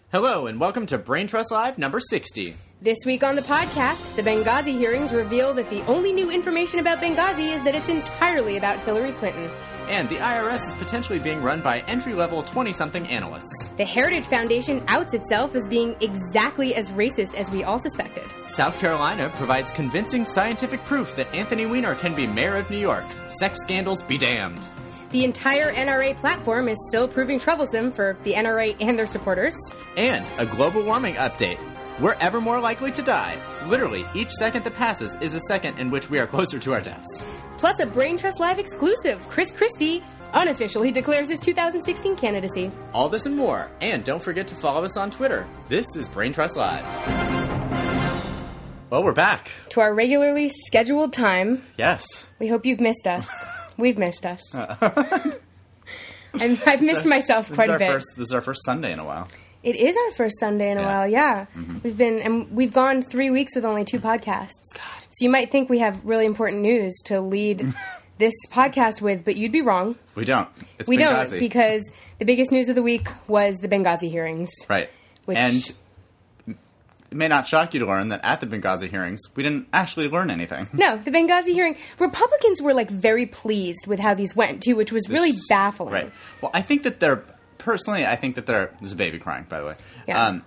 Hello, and welcome to Brain Trust Live number 60. This week on the podcast, the Benghazi hearings reveal that the only new information about Benghazi is that it's entirely about Hillary Clinton. And the IRS is potentially being run by entry-level 20-something analysts. The Heritage Foundation outs itself as being exactly as racist as we all suspected. South Carolina provides convincing scientific proof that Anthony Weiner can be mayor of New York. Sex scandals be damned. The entire NRA platform is still proving troublesome for the NRA and their supporters. And a global warming update. We're ever more likely to die. Literally, each second that passes is a second in which we are closer to our deaths. Plus a Brain Trust Live exclusive. Chris Christie unofficially declares his 2016 candidacy. All this and more. And don't forget to follow us on Twitter. This is Brain Trust Live. Well, we're back. To our regularly scheduled time. Yes. We hope you've missed us. We've missed us. I've missed myself quite a bit. This is our first Sunday in a while. It is our first Sunday in a while, yeah. Mm-hmm. We've gone 3 weeks with only 2 podcasts. So you might think we have really important news to lead this podcast with, but you'd be wrong. We don't. We Benghazi. don't, because the biggest news of the week was the Benghazi hearings. Right. Which, and it may not shock you to learn that at the Benghazi hearings, we didn't actually learn anything. No, the Benghazi hearing, Republicans were very pleased with how these went too, which was really baffling. Right. Well, I think that there's a baby crying, by the way. Yeah.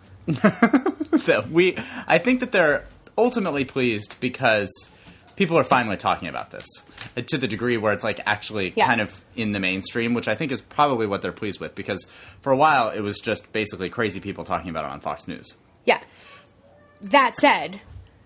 I think that they're ultimately pleased because people are finally talking about this to the degree where it's actually kind of in the mainstream, which I think is probably what they're pleased with, because for a while it was just basically crazy people talking about it on Fox News. Yeah. That said,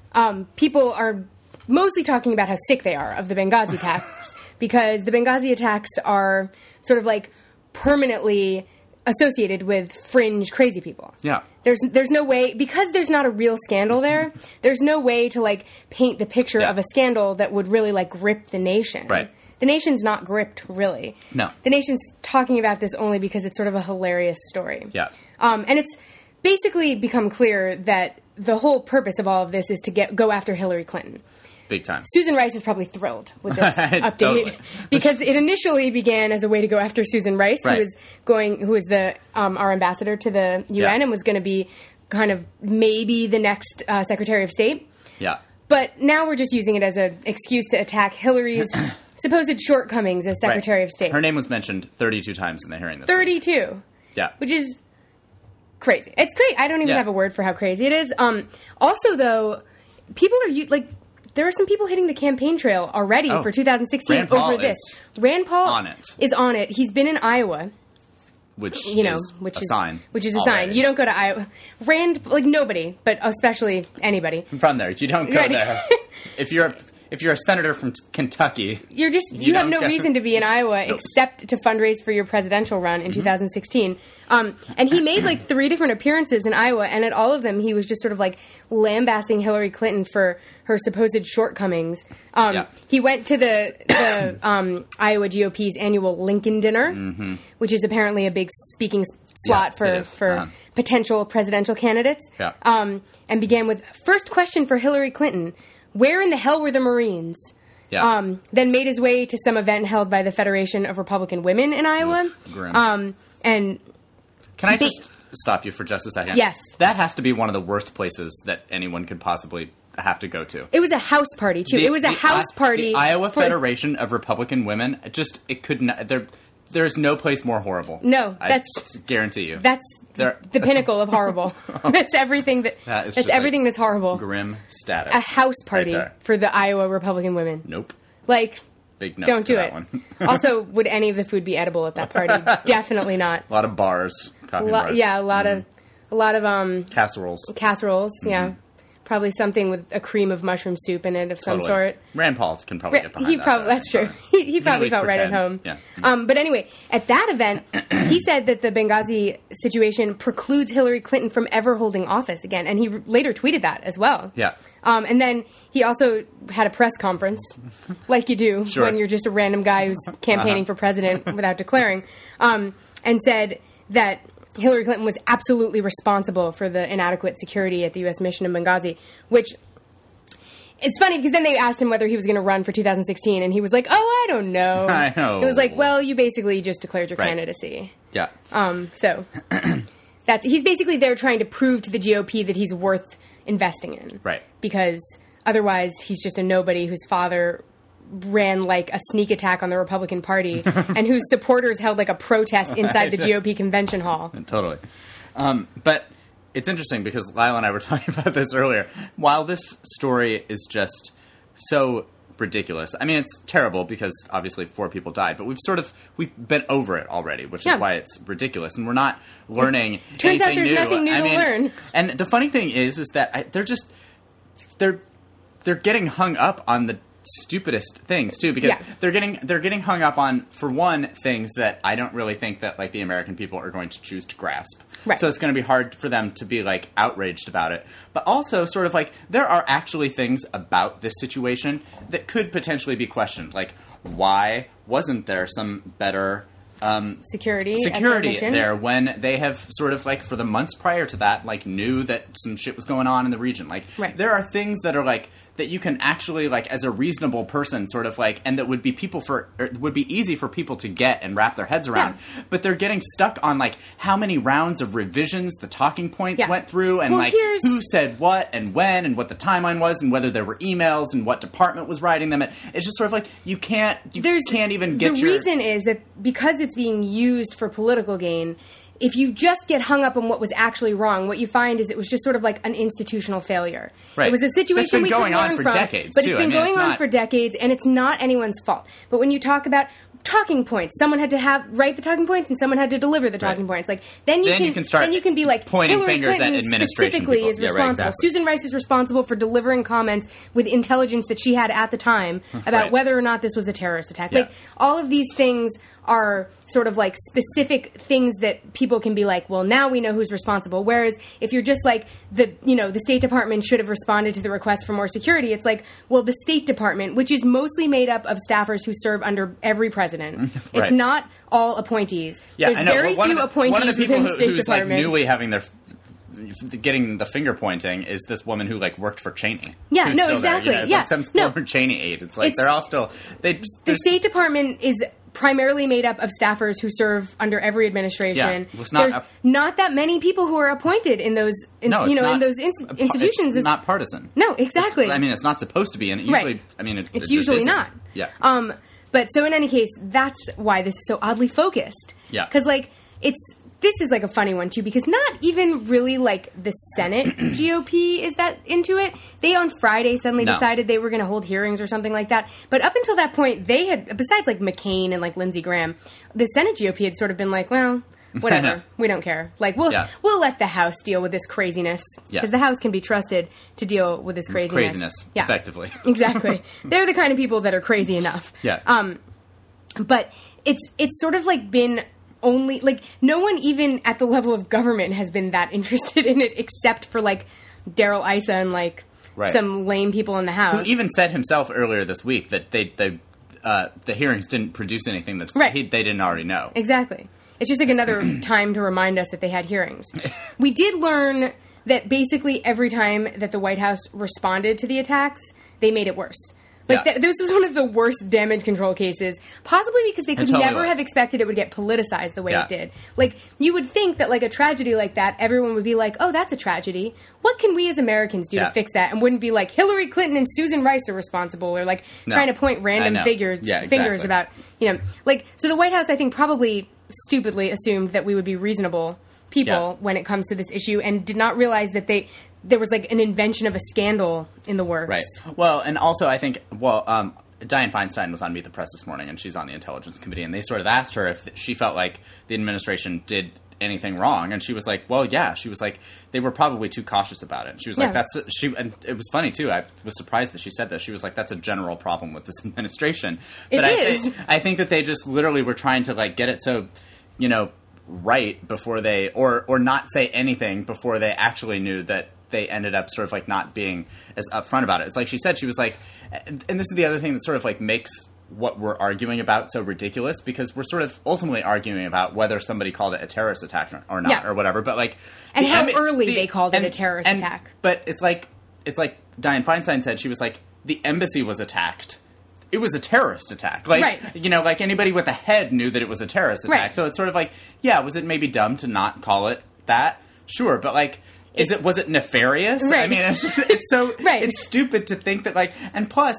people are mostly talking about how sick they are of the Benghazi attacks, because the Benghazi attacks are sort of permanently associated with fringe crazy people. Yeah. There's no way, because there's not a real scandal there's no way to paint the picture of a scandal that would really grip the nation. Right. The nation's not gripped, really. No. The nation's talking about this only because it's sort of a hilarious story. Yeah. And it's basically become clear that the whole purpose of all of this is to go after Hillary Clinton. Big time. Susan Rice is probably thrilled with this update Totally. because it initially began as a way to go after Susan Rice, Right. who was our ambassador to the UN and was going to be kind of maybe the next Secretary of State. Yeah. But now we're just using it as an excuse to attack Hillary's supposed shortcomings as Secretary of State. Her name was mentioned 32 times in the hearing this 32. week. Yeah. Which is crazy. It's great. I don't even have a word for how crazy it is. Also, though, people are there are some people hitting the campaign trail already for 2016 Rand Paul over this. is Rand Paul on it. is on it. He's been in Iowa, Which is a sign. Which is a already. sign. You don't go to Iowa. Rand, nobody, but especially anybody. From there, you don't go Right. there. If you're a senator from Kentucky, You have don't no go- reason to be in Iowa Nope. except to fundraise for your presidential run in 2016. And he made 3 different appearances in Iowa, and at all of them he was just sort of lambasting Hillary Clinton for her supposed shortcomings. He went to the Iowa GOP's annual Lincoln Dinner, which is apparently a big speaking slot it is. for potential presidential candidates. Yeah. And began with, first question for Hillary Clinton: where in the hell were the Marines? Yeah. Then made his way to some event held by the Federation of Republican Women in Iowa. Grim. And Can I just stop you for just a second? Yes. That has to be one of the worst places that anyone could possibly have to go to. it was a house party, too. It was a house party. The Iowa Federation of Republican Women, it could not... There's no place more horrible. No, I that's... guarantee you. That's the pinnacle of horrible. That's everything that's everything that's horrible. Grim status. A house party right there. for the Iowa Republican women. Nope. Big no. Don't to do that it. one. Also, would any of the food be edible at that party? Definitely not. A lot of bars. Coffee bars. Yeah, a lot of casseroles. casseroles. Yeah, probably something with a cream of mushroom soup in it of some sort. Rand Paul can probably get behind That's true. He probably felt right at home. Yeah. But anyway, at that event, he said that the Benghazi situation precludes Hillary Clinton from ever holding office again, and he later tweeted that as well. Yeah. And then he also had a press conference, like you do when you're just a random guy who's campaigning for president without declaring, and said that Hillary Clinton was absolutely responsible for the inadequate security at the U.S. mission in Benghazi, which... It's funny because then they asked him whether he was going to run for 2016, and he was like, "Oh, I don't know." I know. It was like, "Well, you basically just declared your candidacy." Yeah. So he's basically there trying to prove to the GOP that he's worth investing in. Right. Because otherwise he's just a nobody whose father ran like a sneak attack on the Republican Party and whose supporters held like a protest inside the GOP convention hall. Totally. But it's interesting because Lyle and I were talking about this earlier. While this story is just so ridiculous. I mean, it's terrible because obviously 4 people died, but we've been over it already, which is why it's ridiculous, and we're not learning Turns out anything there's new. nothing new to learn. And the funny thing is that they're getting hung up on the stupidest things too, because they're getting hung up on, for one, things that I don't really think that like the American people are going to choose to grasp. Right. So it's going to be hard for them to be like outraged about it. But also sort of like there are actually things about this situation that could potentially be questioned. Like, why wasn't there some better security there when they have sort of like for the months prior to that like knew that some shit was going on in the region? Like there are things that are like that you can actually like as a reasonable person sort of like, and that would be would be easy for people to get and wrap their heads around. But they're getting stuck on like how many rounds of revisions the talking points went through, and like who said what and when and what the timeline was and whether there were emails and what department was writing them. It's just sort of like you can't even get the reason is that because it's being used for political gain, if you just get hung up on what was actually wrong, what you find is it was just sort of like an institutional failure. Right. It was a situation we could learn from. It's been going on for decades, but it's been going on for decades, and it's not anyone's fault. But when you talk about talking points, someone had to write the talking points, and someone had to deliver the talking points. Like then you can be like pointing Hillary fingers Clinton at administration specifically people. is responsible. Exactly. Susan Rice is responsible for delivering comments with intelligence that she had at the time about whether or not this was a terrorist attack. Like all of these things are sort of like specific things that people can be like, well, now we know who's responsible. Whereas if you're just like the State Department should have responded to the request for more security, it's like, well, the State Department, which is mostly made up of staffers who serve under every president, it's not all appointees. Yeah, there's very few appointees one of the people within the State who's Department. Like newly having their getting the finger pointing is this woman who like worked for Cheney. Yeah, no, exactly. There, It's like some former Cheney aide. It's like they're all still the State Department is primarily made up of staffers who serve under every administration. Yeah, there's not that many people who are appointed in those in those institutions. It's not partisan. No, exactly. It's not supposed to be, and it usually it's usually not. Yeah. But so in any case, that's why this is so oddly focused. Yeah. Because like this is like a funny one too, because not even really like the Senate GOP is that into it. They on Friday suddenly decided they were going to hold hearings or something like that. But up until that point, they had, besides like McCain and like Lindsey Graham, the Senate GOP had sort of been like, well, whatever, we don't care. Like we'll let the House deal with this craziness because the House can be trusted to deal with this craziness. Effectively. Exactly. They're the kind of people that are crazy enough. Yeah. But it's sort of like been only like no one even at the level of government has been that interested in it except for like Darrell Issa and like some lame people in the House. Who even said himself earlier this week that the hearings didn't produce anything that they didn't already know. Exactly. It's just like another time to remind us that they had hearings. We did learn that basically every time that the White House responded to the attacks, they made it worse. Like, this was one of the worst damage control cases, possibly because they could never have expected it would get politicized the way it did. Like, you would think that, like, a tragedy like that, everyone would be like, oh, that's a tragedy. What can we as Americans do to fix that? And wouldn't be like, Hillary Clinton and Susan Rice are responsible, or, like, trying to point random fingers about, Like, so the White House, I think, probably stupidly assumed that we would be reasonable people when it comes to this issue, and did not realize that there was like an invention of a scandal in the works. Right. Well, and also I think, Dianne Feinstein was on Meet the Press this morning, and she's on the Intelligence Committee, and they sort of asked her if she felt like the administration did anything wrong, and she was like, well, yeah. She was like, they were probably too cautious about it. And she was like, and it was funny too. I was surprised that she said this. She was like, that's a general problem with this administration. But I think that they just literally were trying to like get it so, right before they, or not say anything before they actually knew that they ended up sort of like not being as upfront about it. It's like she said, she was like, and this is the other thing that sort of like makes what we're arguing about so ridiculous, because we're sort of ultimately arguing about whether somebody called it a terrorist attack or not, or whatever. But like, and how early they called it a terrorist attack. But it's like Dianne Feinstein said, she was like, the embassy was attacked. It was a terrorist attack. Like, like anybody with a head knew that it was a terrorist attack. Right. So it's sort of like, was it maybe dumb to not call it that, sure, but like, was it nefarious? Right. I mean, it's so right. It's stupid to think that, like, and plus,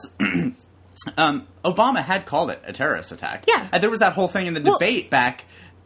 Obama had called it a terrorist attack. Yeah, and there was that whole thing in the debate back.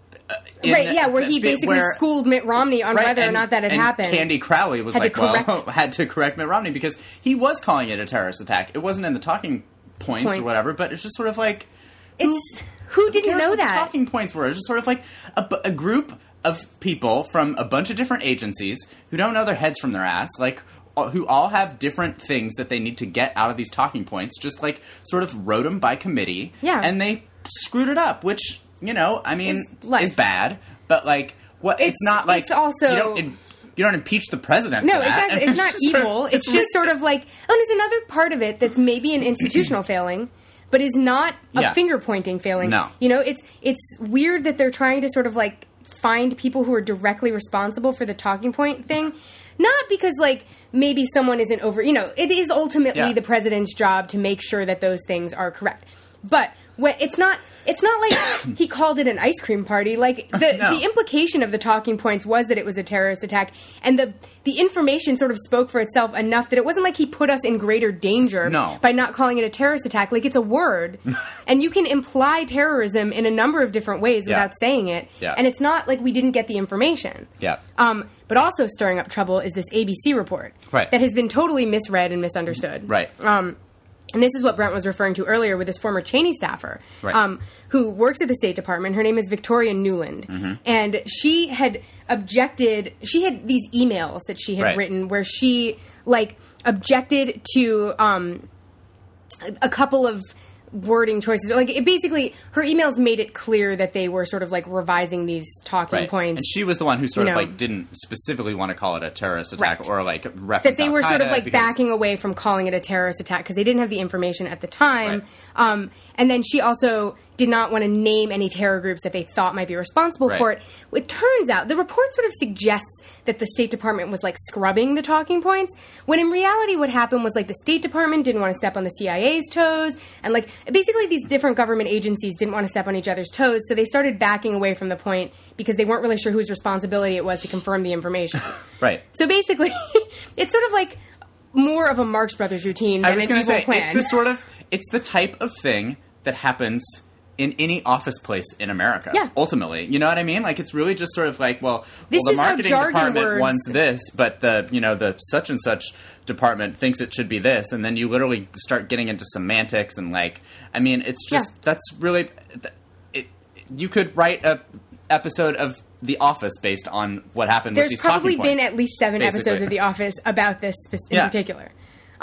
Where he basically schooled Mitt Romney on whether or not that had happened. Candy Crowley was had to correct Mitt Romney because he was calling it a terrorist attack. It wasn't in the talking points or whatever, but it's just sort of like... Who didn't know that? The talking points were. It's just sort of like a group of people from a bunch of different agencies who don't know their heads from their ass, like, who all have different things that they need to get out of these talking points, just like sort of wrote them by committee, and they screwed it up, which... You know, I mean, is bad, but like, what? It's not like it's also you don't impeach the president. No, for that. Exactly. It's not evil. It's just sort of like, and there's another part of it that's maybe an institutional failing, but is not a finger pointing failing. No, you know, it's weird that they're trying to sort of like find people who are directly responsible for the talking point thing. Not because, like, maybe someone isn't over... You know, it is ultimately the president's job to make sure that those things are correct. But it's not like he called it an ice cream party. Like, the implication of the talking points was that it was a terrorist attack. And the information sort of spoke for itself enough that it wasn't like he put us in greater danger by not calling it a terrorist attack. Like, it's a word. And you can imply terrorism in a number of different ways without saying it. Yeah. And it's not like we didn't get the information. Yeah. But also stirring up trouble is this ABC report that has been totally misread and misunderstood. Right. And this is what Brent was referring to earlier with this former Cheney staffer who works at the State Department. Her name is Victoria Nuland. Mm-hmm. And she had objected. She had these emails that she had written where she, like, objected to a couple of wording choices. Like, it basically, her emails made it clear that they were sort of like revising these talking points. And she was the one who sort of like didn't specifically want to call it a terrorist attack or like reference that they were sort of like because... backing away from calling it a terrorist attack because they didn't have the information at the time. And then she also did not want to name any terror groups that they thought might be responsible for it. It turns out the report sort of suggests that the State Department was like scrubbing the talking points, when in reality what happened was like the State Department didn't want to step on the CIA's toes, and like basically these different government agencies didn't want to step on each other's toes, so they started backing away from the point because they weren't really sure whose responsibility it was to confirm the information. So basically, it's sort of like more of a Marx Brothers routine than an evil plan. It's the type of thing that happens in any office place in America, ultimately. You know what I mean? Like, it's really just sort of like, the marketing department wants this, but the such and such department thinks it should be this, and then you literally start getting into semantics and, like, I mean, it's just, that's really, you could write a episode of The Office based on what happened with these talking points. There's probably been at least 7 episodes of The Office about this in particular.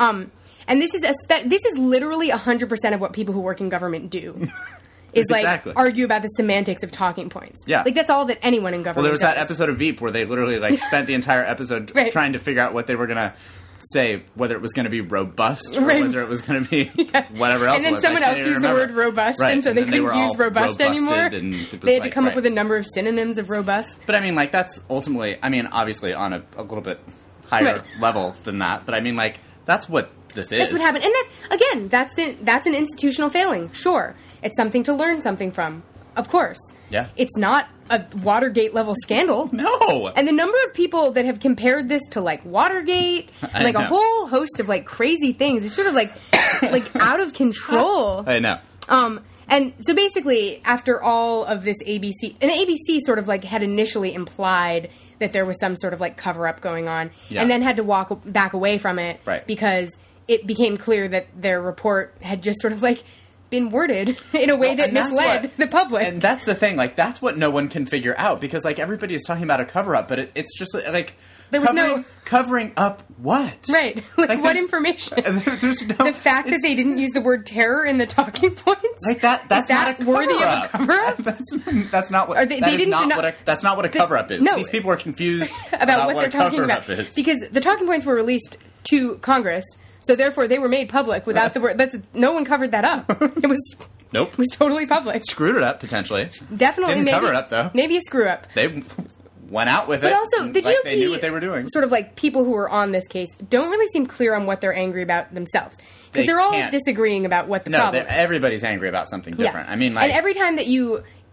And this is literally 100% of what people who work in government do. Is like argue about the semantics of talking points. Yeah. Like, that's all that anyone in government does. Well, there was that episode of Veep where they literally like spent the entire episode trying to figure out what they were going to say, whether it was going to be robust or whether it was going to be whatever else. And then someone else used the word robust, and so they couldn't use robust anymore. They had to come up with a number of synonyms of robust. But I mean, like, that's ultimately, I mean, obviously on a little bit higher level than that, but I mean, like, that's what this is. That's what happened. And that's an institutional failing. Sure. It's something to learn something from. Of course. Yeah. It's not a Watergate-level scandal. No! And the number of people that have compared this to, like, Watergate, and, like, a whole host of, like, crazy things. It's sort of, like out of control. I know. And so basically, after all of this ABC sort of, like, had initially implied that there was some sort of, like, cover-up going on, and then had to walk back away from it because it became clear that their report had just sort of, like, been worded in a way that misled the public. And that's the thing, like, that's what no one can figure out, because, like, everybody is talking about a cover-up, but it's just, like, there was covering up what? Right. Like what information? There's no... The fact that they didn't use the word terror in the talking points? Like, that's not a worthy of a cover-up? That's not what... That's not what a cover-up is. No, these people are confused about what they're talking about. Is. Because the talking points were released to Congress, so therefore they were made public without the word... no one covered that up. It was... Nope. It was totally public. Screwed it up, potentially. Definitely. Didn't cover it up, though. Maybe a screw-up. They went out with it. But also, the GOP, they knew what they were doing. Sort of like people who were on this case don't really seem clear on what they're angry about themselves. Because they're all disagreeing about what the problem is. Everybody's angry about something different. I mean, like... And every time that you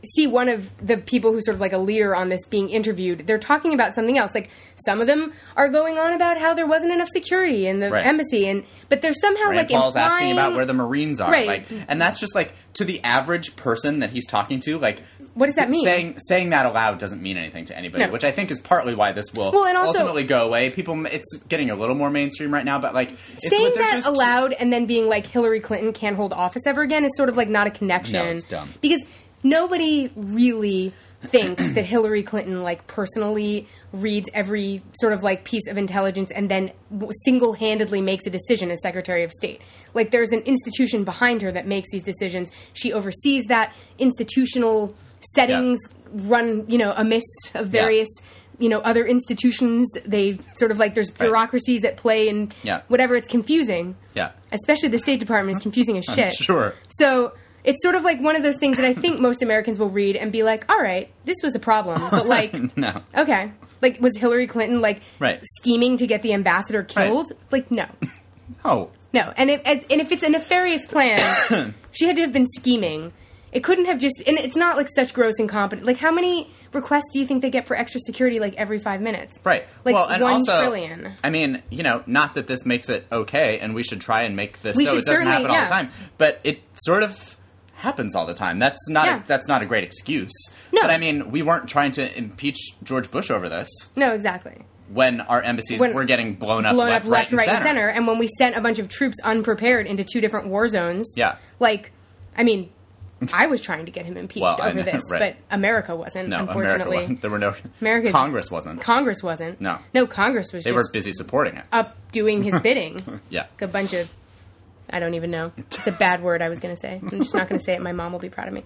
see one of the people who's sort of like a leader on this being interviewed, they're talking about something else. Like, some of them are going on about how there wasn't enough security in the embassy, but they're somehow Rand like Paul's implying... asking about where the Marines are. Right. Like, and that's just like, to the average person that he's talking to, like... What does that mean? Saying that aloud doesn't mean anything to anybody, which I think is partly why this will and also, ultimately go away. It's getting a little more mainstream right now, but like... Saying that aloud and then being like, Hillary Clinton can't hold office ever again is sort of like not a connection. No, it's dumb. Because nobody really thinks that Hillary Clinton, like, personally reads every sort of, like, piece of intelligence and then single-handedly makes a decision as Secretary of State. Like, there's an institution behind her that makes these decisions. She oversees that. Institutional settings run, amiss of various... other institutions, they sort of like, there's bureaucracies at play and whatever, it's confusing. Yeah. Especially the State Department is confusing as shit. Sure. So it's sort of like one of those things that I think most Americans will read and be like, all right, this was a problem. But like, no. Okay. Like, was Hillary Clinton, like, scheming to get the ambassador killed? Right. Like, no. Oh. No. And if it's a nefarious plan, she had to have been scheming. It couldn't have just... And it's not, like, such gross incompetence. Like, how many requests do you think they get for extra security, like, every 5 minutes? Right. Like, well, and 1 also, trillion. I mean, not that this makes it okay, and we should try and make this so it doesn't happen all the time. But it sort of happens all the time. That's not a great excuse. No. But, I mean, we weren't trying to impeach George Bush over this. No, exactly. When our embassies were getting blown up left, right, and center. And when we sent a bunch of troops unprepared into 2 different war zones. Yeah. Like, I mean... I was trying to get him impeached over this, but America wasn't, unfortunately. America wasn't. There were no... Congress wasn't. Congress wasn't. No. No, Congress was They were busy supporting it. Up doing his bidding. Yeah. A bunch of... I don't even know. It's a bad word I was going to say. I'm just not going to say it. My mom will be proud of me.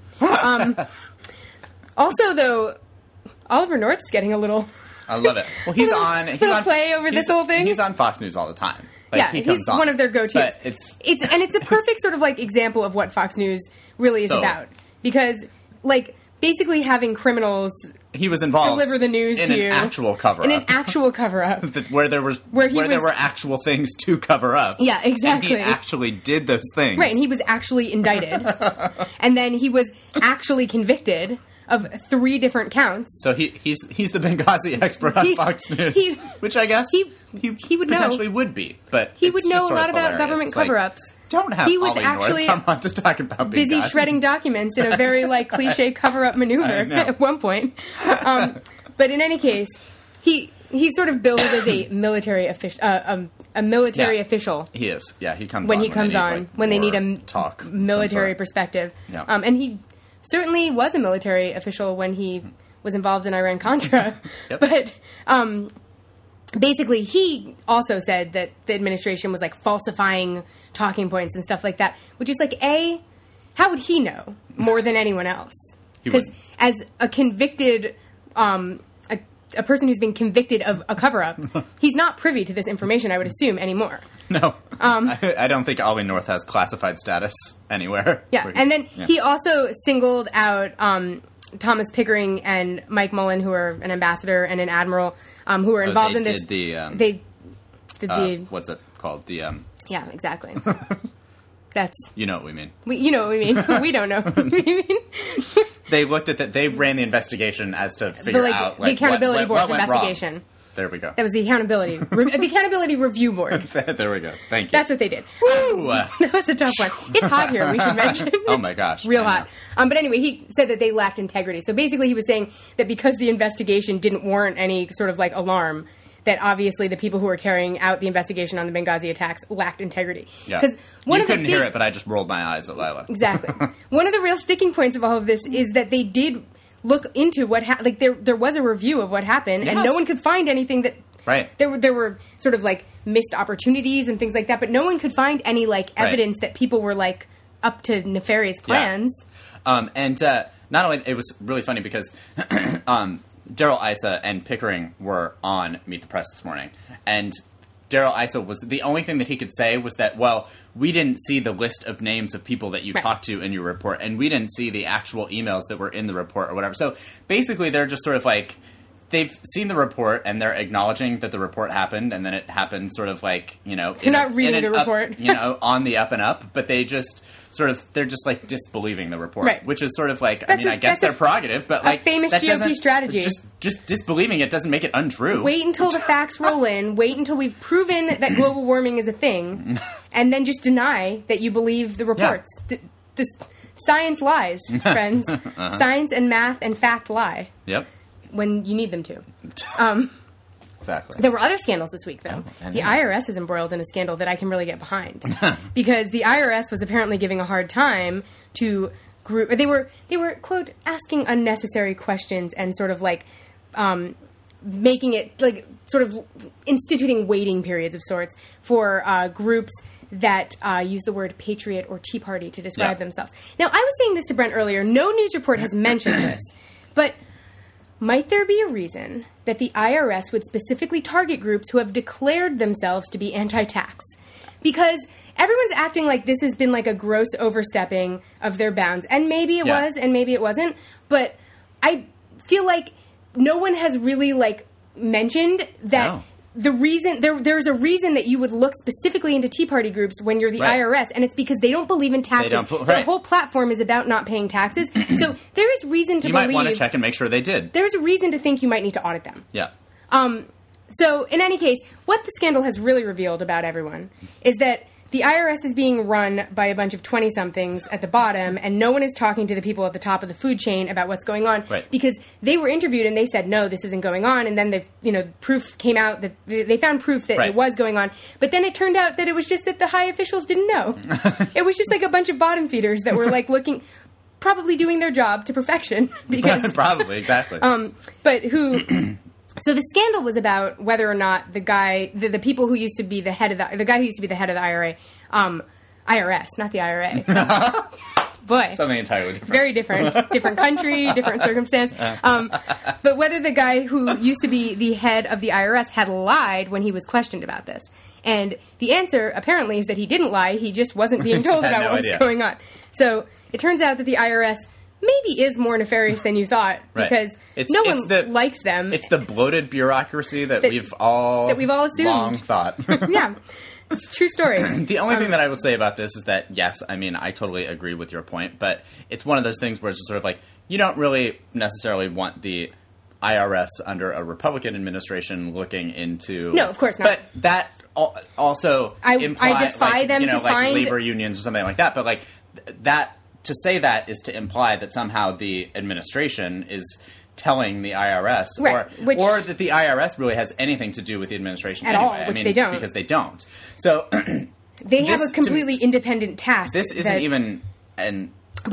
Also, though, Oliver North's getting a little... I love it. Well, he's on play over this whole thing. He's on Fox News all the time. Like, he's one of their go-tos. But it's a perfect sort of like example of what Fox News really is about. Because, like, basically having criminals he was involved deliver the news in to you an actual cover-up. In an actual cover-up. where there were actual things to cover up. Yeah, exactly. And he actually did those things. Right, and he was actually indicted. And then he was actually convicted of 3 different counts. So he's the Benghazi expert on Fox News, which I guess he would potentially would be, but he would know a lot about government cover-ups. Don't have Ollie North come on to talk about busy Benghazi. Shredding documents in a very like cliche cover-up maneuver at one point. But in any case, he sort of billed as a military official. Official. He is. Yeah, he comes when on he comes on when they need a military perspective. Yeah. And he certainly was a military official when he was involved in Iran-Contra. Yep. But basically, he also said that the administration was, like, falsifying talking points and stuff like that, which is, like, how would he know more than anyone else? Because as a convicted, a person who's been convicted of a cover-up, he's not privy to this information, I would assume, anymore. No. I don't think Ollie North has classified status anywhere. Yeah, and then he also singled out Thomas Pickering and Mike Mullen, who are an ambassador and an admiral, who were involved in this. They did the... what's it called? Yeah, exactly. That's... You know what we mean. You know what we mean. We don't know what we mean. They looked at that. They ran the investigation as to figure out the accountability board's investigation. Wrong. There we go. That was the accountability review board. There we go. Thank you. That's what they did. Woo! That was a tough one. It's hot here, we should mention. Oh my gosh. Real hot. But anyway, he said that they lacked integrity. So basically he was saying that because the investigation didn't warrant any sort of like alarm, that obviously the people who were carrying out the investigation on the Benghazi attacks lacked integrity. Yeah. You couldn't hear it, but I just rolled my eyes at Lila. Exactly. One of the real sticking points of all of this is that they did look into what happened. Like there was a review of what happened, and no one could find anything that. Right. There were sort of like missed opportunities and things like that, but no one could find any like evidence that people were like up to nefarious plans. Yeah. And not only it was really funny because Darrell Issa and Pickering were on Meet the Press this morning, and Darrell Issa was the only thing that he could say was that, well, we didn't see the list of names of people that you talked to in your report, and we didn't see the actual emails that were in the report or whatever. So basically, they're just sort of like they've seen the report and they're acknowledging that the report happened, and then it happened sort of like, they're not reading the report, on the up and up, but they just they're just like disbelieving the report, right. which is sort of like, I guess their prerogative, but like a famous GOP strategy. Just disbelieving it doesn't make it untrue. Wait until the facts roll in. Wait until we've proven that global warming is a thing, and then just deny that you believe the reports. Yeah. Science lies, friends. Science and math and fact lie. Yep. When you need them to. Exactly. There were other scandals this week, though. The IRS is embroiled in a scandal that I can really get behind. Because the IRS was apparently giving a hard time to group... They were, quote, asking unnecessary questions and sort of like making it, like, sort of instituting waiting periods of sorts for groups that use the word patriot or Tea Party to describe themselves. Now, I was saying this to Brent earlier. No news report has mentioned this. But might there be a reason that the IRS would specifically target groups who have declared themselves to be anti-tax? Because everyone's acting like this has been like a gross overstepping of their bounds. And maybe it was, and maybe it wasn't. But I feel like no one has really, like, mentioned that... No. The reason there's a reason that you would look specifically into Tea Party groups when you're the IRS, and it's because they don't believe in taxes. Their whole platform is about not paying taxes. So there is reason to believe... You might want to check and make sure they did. There's a reason to think you might need to audit them. Yeah. So in any case, what the scandal has really revealed about everyone is that the IRS is being run by a bunch of 20-somethings at the bottom, and no one is talking to the people at the top of the food chain about what's going on. Right. Because they were interviewed and they said, no, this isn't going on, and then proof came out that they found proof that it was going on. But then it turned out that it was just that the high officials didn't know. It was just like a bunch of bottom feeders that were like looking, probably doing their job to perfection. Because, probably, exactly. But who... So the scandal was about whether or not the guy, the people who used to be the head of the guy who used to be the head of the IRS, not the IRA. Boy. Something entirely different. Very different. Different country, different circumstance. But whether the guy who used to be the head of the IRS had lied when he was questioned about this. And the answer, apparently, is that he didn't lie. He just wasn't being told about what was going on. So it turns out that the IRS maybe is more nefarious than you thought, because no one likes them. It's the bloated bureaucracy that we've all assumed. Long thought. Yeah. It's a true story. The only thing that I would say about this is that, yes, I mean, I totally agree with your point, but it's one of those things where it's just sort of like, you don't really necessarily want the IRS under a Republican administration looking into... No, of course not. But that also implies... I defy them to find... labor unions or something like that, but like that... To say that is to imply that somehow the administration is telling the IRS, or that the IRS really has anything to do with the administration at anyway. all, which they don't. Because they don't. So they have a completely independent task. This isn't even an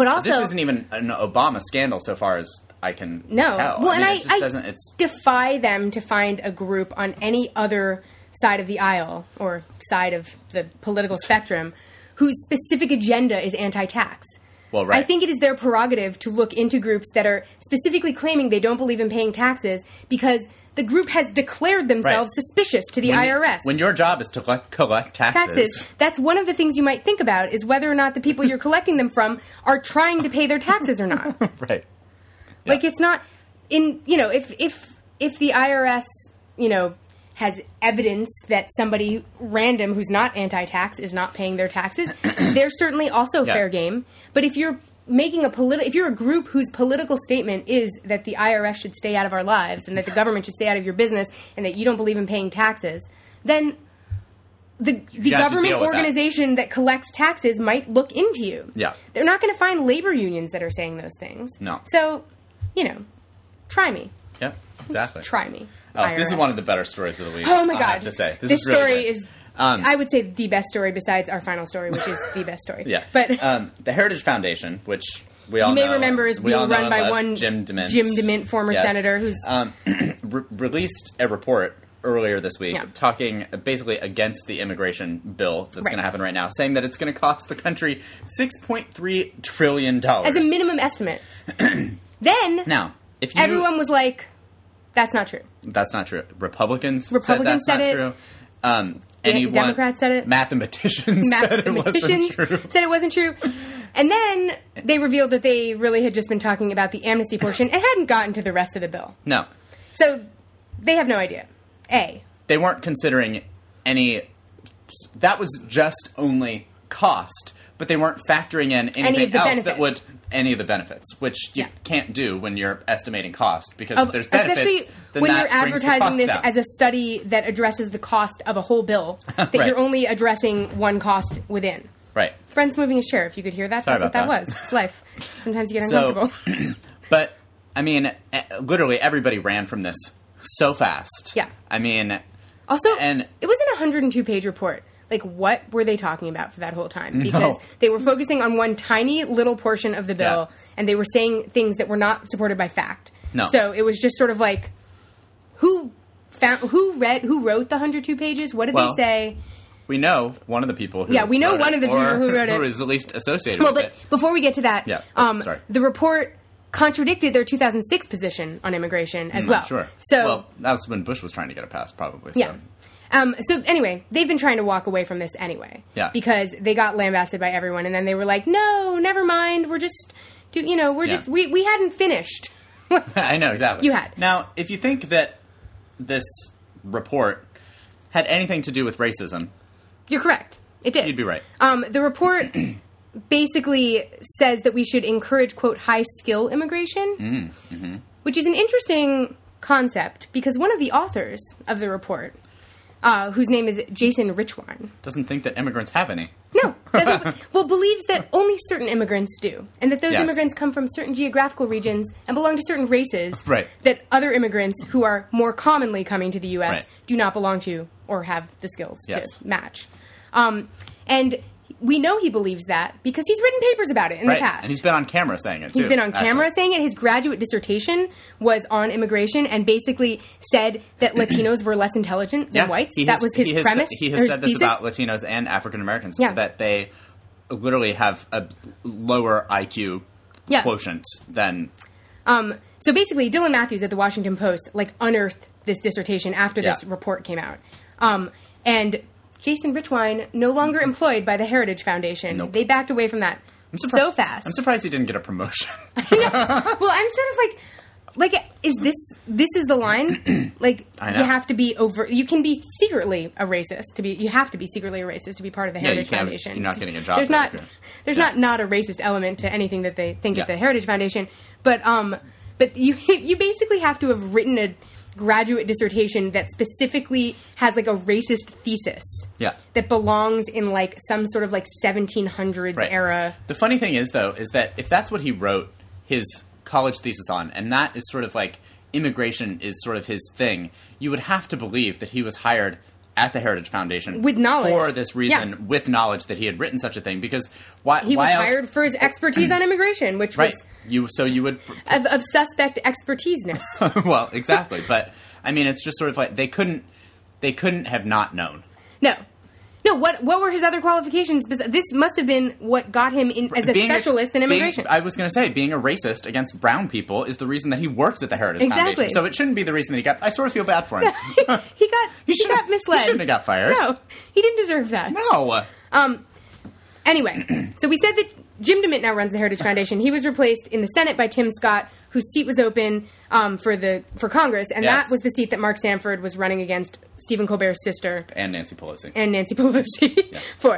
Obama scandal, so far as I can tell. Well, I defy them to find a group on any other side of the aisle or side of the political spectrum whose specific agenda is anti-tax. Well, right. I think it is their prerogative to look into groups that are specifically claiming they don't believe in paying taxes because the group has declared themselves suspicious to the IRS. When your job is to collect taxes. That's one of the things you might think about, is whether or not the people you're collecting them from are trying to pay their taxes or not. Right. Yeah. Like, it's not... If the IRS, has evidence that somebody random who's not anti-tax is not paying their taxes, they're certainly also fair game. But if you're making if you're a group whose political statement is that the IRS should stay out of our lives and that the government should stay out of your business and that you don't believe in paying taxes, then the government organization that collects taxes might look into you. Yeah. They're not going to find labor unions that are saying those things. No. So, try me. Yeah, exactly. Try me. Oh, this is one of the better stories of the week. Oh my God. I have to say. This story really is, I would say, the best story besides our final story, which is the best story. Yeah. But the Heritage Foundation, which we all you may know, remember is being run by one Jim DeMint. Jim DeMint, former senator, who's released a report earlier this week talking basically against the immigration bill that's going to happen right now, saying that it's going to cost the country $6.3 trillion. As a minimum estimate. Then everyone was like, that's not true. That's not true. Republicans said that's not true. Democrats said it. Mathematicians said it wasn't true. And then they revealed that they really had just been talking about the amnesty portion and hadn't gotten to the rest of the bill. No. So they have no idea. They weren't considering any... That was just only cost, but they weren't factoring in anything else benefits. That would... Any of the benefits, which you can't do when you're estimating cost, because if there's benefits, especially then when that you're advertising this down. as a study that addresses the cost of a whole bill, that right. you're only addressing one cost within. Right. Friend's moving his chair. If you could hear that, Sorry that's what that was. It's life. Sometimes you get uncomfortable. But, I mean, literally everybody ran from this so fast. Yeah. I mean... Also, it was an 102-page report. Like, what were they talking about for that whole time? Because they were focusing on one tiny little portion of the bill, and they were saying things that were not supported by fact. No. So it was just sort of like, who wrote the 102 pages? What did they say? We know one of the people who we know one of the people who wrote it. Who is at least associated with it. But before we get to that, sorry. The report contradicted their 2006 position on immigration as well. Sure. So that was when Bush was trying to get it passed, probably. So. Yeah. So anyway, they've been trying to walk away from this anyway. Yeah. Because they got lambasted by everyone, and then they were like, "No, never mind. We're just, we hadn't finished." I know exactly. You had. Now, if you think that this report had anything to do with racism, you're correct. It did. You'd be right. The report basically says that we should encourage, quote, high skill immigration, which is an interesting concept because one of the authors of the report, whose name is Jason Richwine, doesn't think that immigrants have any. No. Believes that only certain immigrants do. And that those immigrants come from certain geographical regions and belong to certain races that other immigrants who are more commonly coming to the U.S. do not belong to or have the skills to match. And we know he believes that because he's written papers about it in the past. And he's been on camera saying it, too. He's been on camera saying it. His graduate dissertation was on immigration and basically said that Latinos were less intelligent than whites. That was his premise. He has said this about Latinos and African Americans, that they literally have a lower IQ quotient than... So basically, Dylan Matthews at the Washington Post unearthed this dissertation after this report came out. And... Jason Richwine, no longer employed by the Heritage Foundation. Nope. They backed away from that so fast. I'm surprised he didn't get a promotion. I know. Well, I'm sort of like, is this is the line? I know. You have to be over. You can be secretly a racist you have to be secretly a racist to be part of the Heritage Foundation. You're not getting a job. There's not a racist element to anything that they think at the Heritage Foundation. But you basically have to have written a graduate dissertation that specifically has a racist thesis that belongs in some sort of 1700s era. The funny thing is, though, is that if that's what he wrote his college thesis on, and that is sort of immigration is sort of his thing, you would have to believe that he was hired at the Heritage Foundation with knowledge for this reason, with knowledge that he had written such a thing. Because he was hired for his expertise on immigration, which was you would of suspect expertiseness. Well, exactly, but I mean, it's just sort of they couldn't have not known. No. What were his other qualifications? This must have been what got him in as a specialist in immigration. I was going to say, being a racist against brown people is the reason that he works at the Heritage Foundation. So it shouldn't be the reason that he got... I sort of feel bad for him. he got misled. He shouldn't have got fired. No, he didn't deserve that. No. Anyway, so we said that Jim DeMint now runs the Heritage Foundation. He was replaced in the Senate by Tim Scott, whose seat was open for Congress, and that was the seat that Mark Sanford was running against Stephen Colbert's sister. And Nancy Pelosi. For.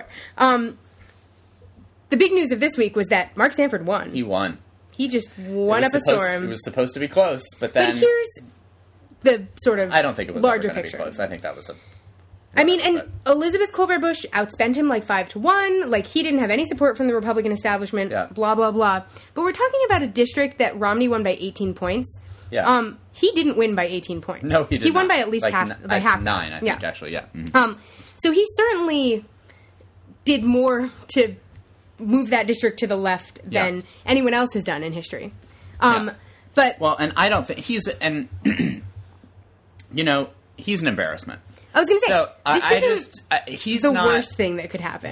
The big news of this week was that Mark Sanford won. He won. He just won up a storm. It was supposed to be close, but then... But here's the sort of I don't think it was larger ever picture. Be close. I think that was Elizabeth Colbert Bush outspent him 5-1. He didn't have any support from the Republican establishment. Blah blah blah. But we're talking about a district that Romney won by 18 points. Yeah. He didn't win by 18 points. No, he did. He won by at least half. 9, I think. Actually, yeah. Mm-hmm. So he certainly did more to move that district to the left than anyone else has done in history. But and I don't think he's he's an embarrassment. I was going to say, he's the not, worst thing that could happen.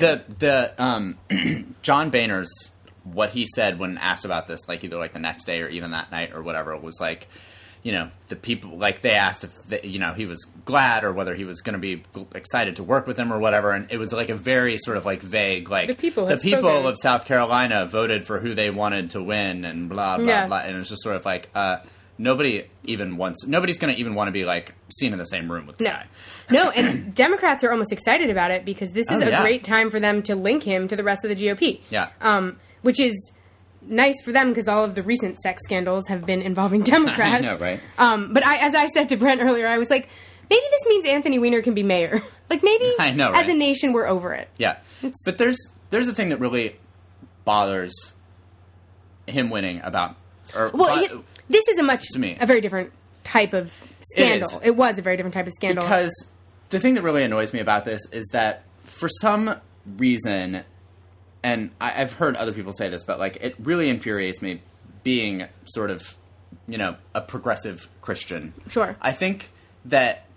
John Boehner's, what he said when asked about this, either the next day or even that night or whatever, was the people, they asked if, he was glad or whether he was going to be excited to work with them or whatever, and it was a very sort of vague, the people of South Carolina voted for who they wanted to win and blah, blah, blah, and it was just sort of nobody's going to even want to be like seen in the same room with the guy. No, and Democrats are almost excited about it because this is a great time for them to link him to the rest of the GOP. Yeah. Which is nice for them because all of the recent sex scandals have been involving Democrats. I know, right? But as I said to Brent earlier, I was like, maybe this means Anthony Weiner can be mayor. Like, maybe I know, right? As a nation, we're over it. Yeah. But there's a thing that really bothers him winning about... this is a very different type of scandal. It was a very different type of scandal. Because the thing that really annoys me about this is that for some reason... And I've heard other people say this, but, like, it really infuriates me being sort of, a progressive Christian. Sure. I think that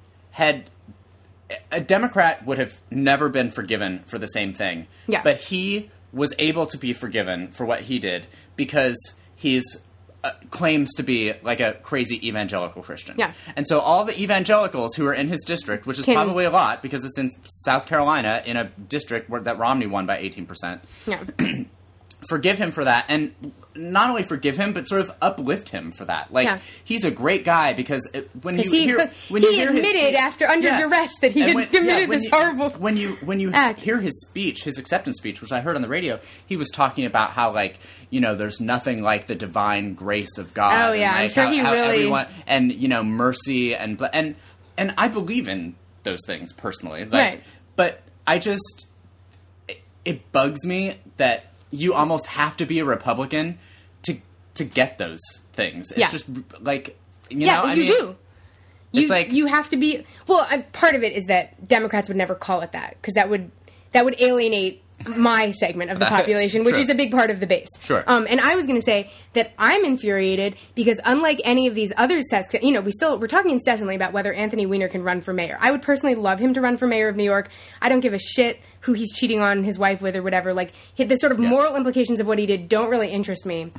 a Democrat would have never been forgiven for the same thing. Yeah. But he was able to be forgiven for what he did because he's claims to be like a crazy evangelical Christian. Yeah. And so all the evangelicals who are in his district, which is probably a lot because it's in South Carolina in a district that Romney won by 18%. Yeah. Forgive him for that, and not only forgive him, but sort of uplift him for that. Like, he's a great guy because when you hear admitted under duress that he had committed this horrible When you act. Hear his speech, his acceptance speech, which I heard on the radio, he was talking about how, like, there's nothing like the divine grace of God. Oh yeah, and, like, I'm sure how he really everyone, and mercy and I believe in those things personally. Like, right. But I just it bugs me that you almost have to be a Republican to get those things. It's just like, you know, but you do. It's like you have to be. Well, part of it is that Democrats would never call it that because that would alienate my segment of the population, which is a big part of the base. Sure. And I was going to say that I'm infuriated because unlike any of these other sets, we're talking incessantly about whether Anthony Weiner can run for mayor. I would personally love him to run for mayor of New York. I don't give a shit who he's cheating on his wife with or whatever. Like, the sort of moral implications of what he did don't really interest me.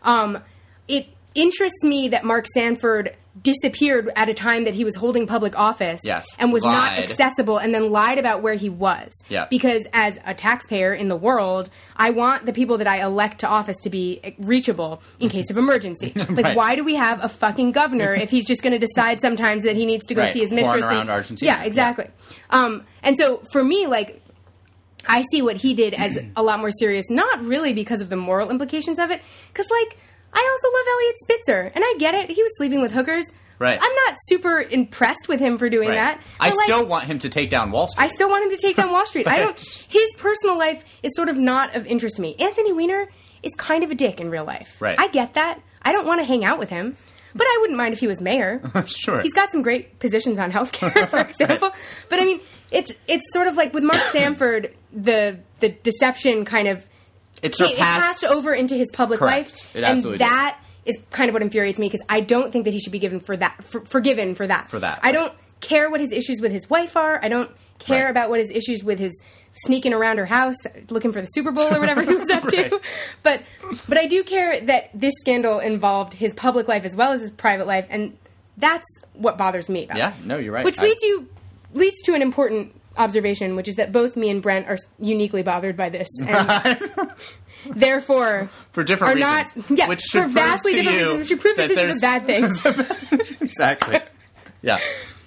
It interests me that Mark Sanford disappeared at a time that he was holding public office and was not accessible and then lied about where he was. Yeah. Because as a taxpayer in the world, I want the people that I elect to office to be reachable in case of emergency. Like, why do we have a fucking governor if he's just going to decide sometimes that he needs to go see his mistress? Around Argentina. Yeah, exactly. Yeah. And so for me, like, I see what he did as a lot more serious, not really because of the moral implications of it, because, like, I also love Elliot Spitzer, and I get it. He was sleeping with hookers. Right. I'm not super impressed with him for doing that. I still want him to take down Wall Street. I still want him to take down Wall Street. His personal life is sort of not of interest to me. Anthony Weiner is kind of a dick in real life. Right. I get that. I don't want to hang out with him. But I wouldn't mind if he was mayor. Sure. He's got some great positions on healthcare, for example. But I mean, it's sort of like with Mark Sanford, the deception kind of it passed over into his public life. It absolutely and that is kind of what infuriates me because I don't think that he should be forgiven for that. I don't care what his issues with his wife are. I don't care about what his issues with his sneaking around her house looking for the Super Bowl or whatever he was up to. But I do care that this scandal involved his public life as well as his private life, and that's what bothers me about it. Yeah, no, you're right. Which leads to an important observation, which is that both me and Brent are uniquely bothered by this, and therefore for different reasons. Which for vastly different reasons, which should prove that this is a bad thing. Exactly. Yeah.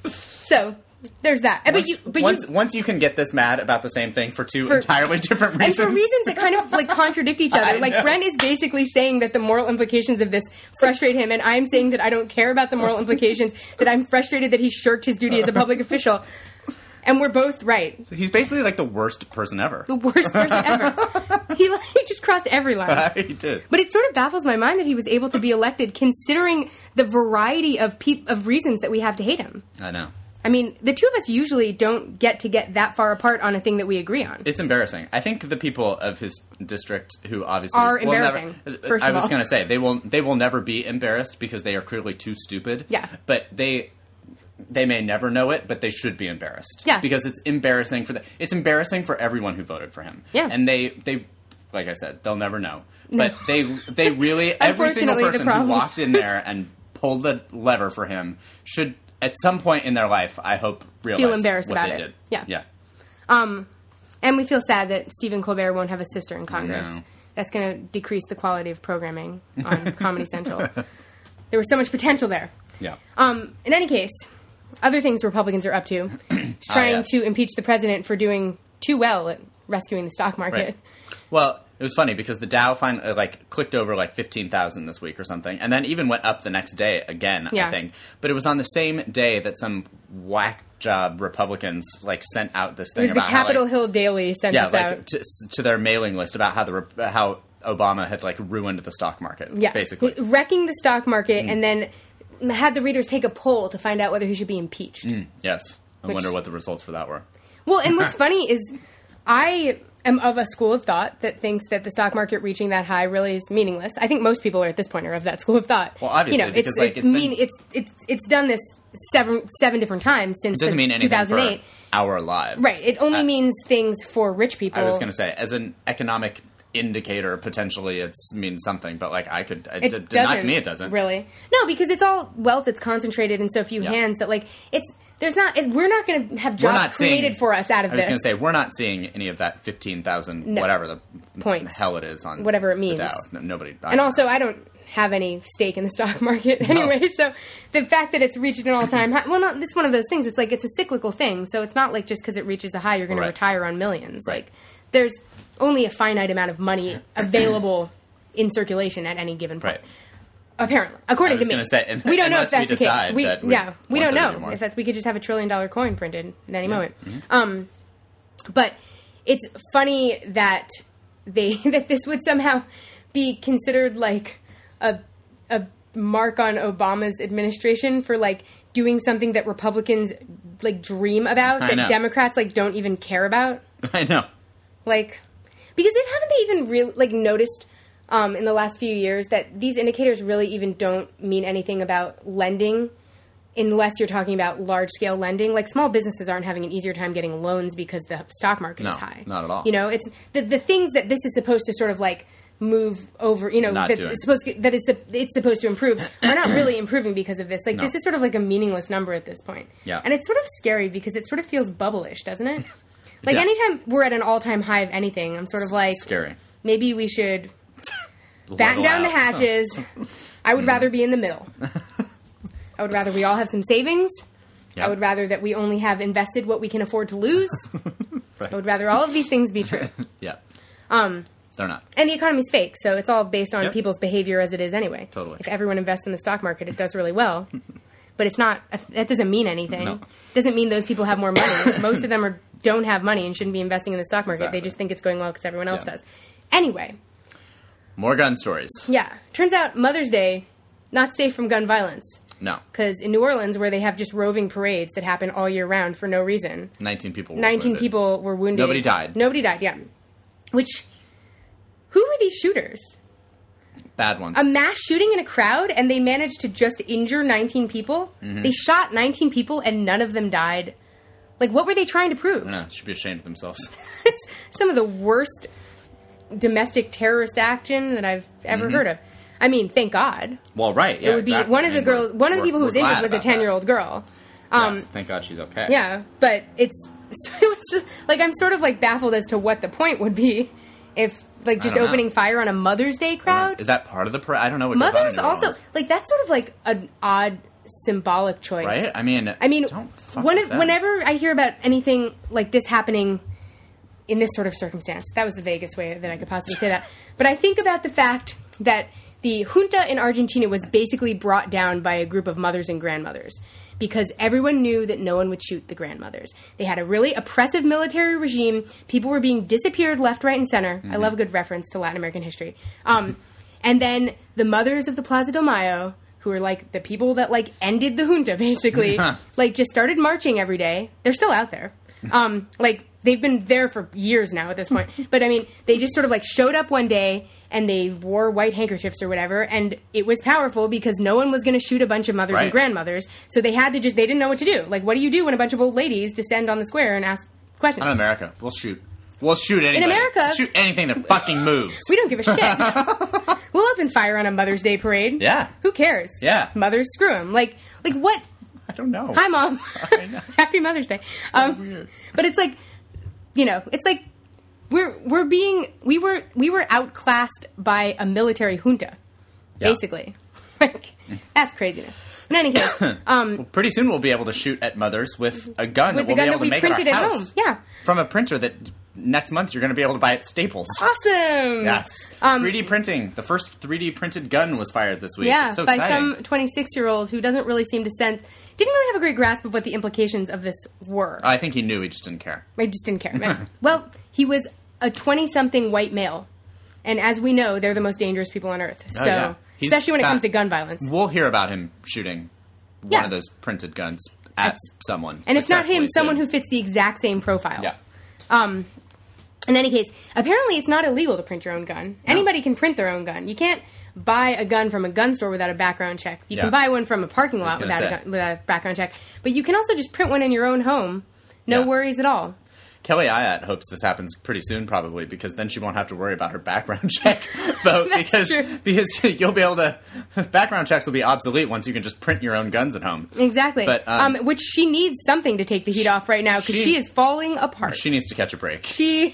So there's that. Once you can get this mad about the same thing for two entirely different reasons, and for reasons that kind of like contradict each other. Like, Brent is basically saying that the moral implications of this frustrate him, and I'm saying that I don't care about the moral implications. That I'm frustrated that he shirked his duty as a public official. And we're both right. So he's basically like the worst person ever. The worst person ever. He just crossed every line. He did. But it sort of baffles my mind that he was able to be elected considering the variety of reasons that we have to hate him. I know. I mean, the two of us usually don't get that far apart on a thing that we agree on. It's embarrassing. I think the people of his district who obviously are embarrassing. First of all, I was going to say they will never be embarrassed because they are clearly too stupid. Yeah. But they may never know it, but they should be embarrassed. Yeah. Because it's embarrassing for it's embarrassing for everyone who voted for him. Yeah. And they like I said, they'll never know. But they really every single person who walked in there and pulled the lever for him should at some point in their life, I hope, realize feel embarrassed what about they it. did. Yeah. Yeah. And we feel sad that Stephen Colbert won't have a sister in Congress. No. That's going to decrease the quality of programming on Comedy Central. There was so much potential there. Yeah. In any case, other things Republicans are up to, trying to impeach the president for doing too well at rescuing the stock market. Right. Well, it was funny because the Dow finally clicked over 15,000 this week or something, and then even went up the next day again, I think. But it was on the same day that some whack job Republicans sent out this thing about the Capitol Hill Daily sent this out to their mailing list about how Obama had ruined the stock market. Yeah, basically wrecking the stock market, and then had the readers take a poll to find out whether he should be impeached. Yes, I wonder what the results for that were. Well, and what's funny is I am of a school of thought that thinks that the stock market reaching that high really is meaningless. I think most people are at this point are of that school of thought. Well, obviously, because it's done this seven different times since it doesn't mean anything 2008. For our lives, right? It only means things for rich people. I was going to say, as an economic indicator, potentially it means something, but not to me it doesn't really. No, because it's all wealth that's concentrated in so few hands that we're not going to have jobs created for us out of this. I was going to say, we're not seeing any of that 15,000 whatever the points, hell it is on whatever it means. The Dow. Nobody. And also, I don't have any stake in the stock market anyway, so the fact that it's reached an all-time high, it's one of those things. It's it's a cyclical thing, so it's not just because it reaches a high, you're going to retire on millions. Right. There's only a finite amount of money available in circulation at any given point. Right. Apparently, according to me, we don't know if that's the case. We don't know if we could just have a $1 trillion coin printed at any moment. Mm-hmm. But it's funny that that this would somehow be considered a mark on Obama's administration for doing something that Republicans dream about that Democrats don't even care about. I know, because haven't they even really noticed? In the last few years, that these indicators really even don't mean anything about lending unless you're talking about large-scale lending. Small businesses aren't having an easier time getting loans because the stock market is high. Not at all. It's the things that this is supposed to sort of move over, it's supposed to improve are not really improving because of this. This is sort of a meaningless number at this point. Yeah. And it's sort of scary because it sort of feels bubblish, doesn't it? Anytime we're at an all-time high of anything, I'm sort of scary. Maybe we should batten down the hatches. I would rather be in the middle. I would rather we all have some savings. Yep. I would rather that we only have invested what we can afford to lose. Right. I would rather all of these things be true. Yeah. They're not. And the economy's fake, so it's all based on people's behavior as it is anyway. Totally. If everyone invests in the stock market, it does really well. But it's not. That doesn't mean anything. No. It doesn't mean those people have more money. Most of them don't have money and shouldn't be investing in the stock market. Exactly. They just think it's going well because everyone else does. Anyway. More gun stories. Yeah. Turns out Mother's Day, not safe from gun violence. No. Because in New Orleans, where they have just roving parades that happen all year round for no reason. 19 people were wounded. Nobody died. Yeah. Who were these shooters? Bad ones. A mass shooting in a crowd, and they managed to just injure 19 people? Mm-hmm. They shot 19 people, and none of them died. What were they trying to prove? I know. They should be ashamed of themselves. It's some of the worst domestic terrorist action that I've ever heard of. I mean, thank God. Well, right. Yeah, it would be one of the people who was injured was a 10-year-old girl. Yes, thank God she's okay. Yeah, but it's I'm sort of baffled as to what the point would be if just opening fire on a Mother's Day crowd. Is that part of the parade? I don't know what Mother's also that's sort of an odd symbolic choice, right? I mean, whenever I hear about anything like this happening in this sort of circumstance, that was the vaguest way that I could possibly say that. But I think about the fact that the junta in Argentina was basically brought down by a group of mothers and grandmothers because everyone knew that no one would shoot the grandmothers. They had a really oppressive military regime. People were being disappeared left, right, and center. Mm-hmm. I love a good reference to Latin American history. And then the mothers of the Plaza de Mayo, who were the people that ended the junta, basically, just started marching every day. They're still out there. They've been there for years now at this point. But, I mean, they just sort of, showed up one day, and they wore white handkerchiefs or whatever, and it was powerful because no one was going to shoot a bunch of mothers and grandmothers, so they had to they didn't know what to do. What do you do when a bunch of old ladies descend on the square and ask questions? In America, we'll shoot. We'll shoot anybody. In America... We'll shoot anything that fucking moves. We don't give a shit. We'll open fire on a Mother's Day parade. Yeah. Who cares? Yeah. Mothers, screw them. What... I don't know. Hi, Mom. I know. Happy Mother's Day. So weird. But it's it's we were outclassed by a military junta, basically. Like, that's craziness. In any case, well, pretty soon we'll be able to shoot at mothers with a gun with that we'll the gun be that able we to make at printed our at house. home. Yeah. From a printer that next month you're going to be able to buy at Staples. Awesome. Yes. 3D printing. The first 3D printed gun was fired this week. Yeah, it's so by exciting. some 26-year-old who doesn't really seem to didn't really have a great grasp of what the implications of this were. I think he knew, he just didn't care. I just didn't care. Well, he was a 20-something white male. And as we know, they're the most dangerous people on Earth. So, yeah. especially when it comes to gun violence. We'll hear about him shooting one of those printed guns at someone. And if not him, soon. someone who fits the exact same profile. Yeah. In any case, apparently it's not illegal to print your own gun. No. Anybody can print their own gun. You can't buy a gun from a gun store without a background check. You can buy one from a parking lot without a background check. But you can also just print one in your own home. No worries at all. Kelly Ayotte hopes this happens pretty soon, probably, because then she won't have to worry about her background check vote. because you'll be able to... Background checks will be obsolete once you can just print your own guns at home. Exactly. But, which she needs something to take the heat off right now, because she is falling apart. She needs to catch a break.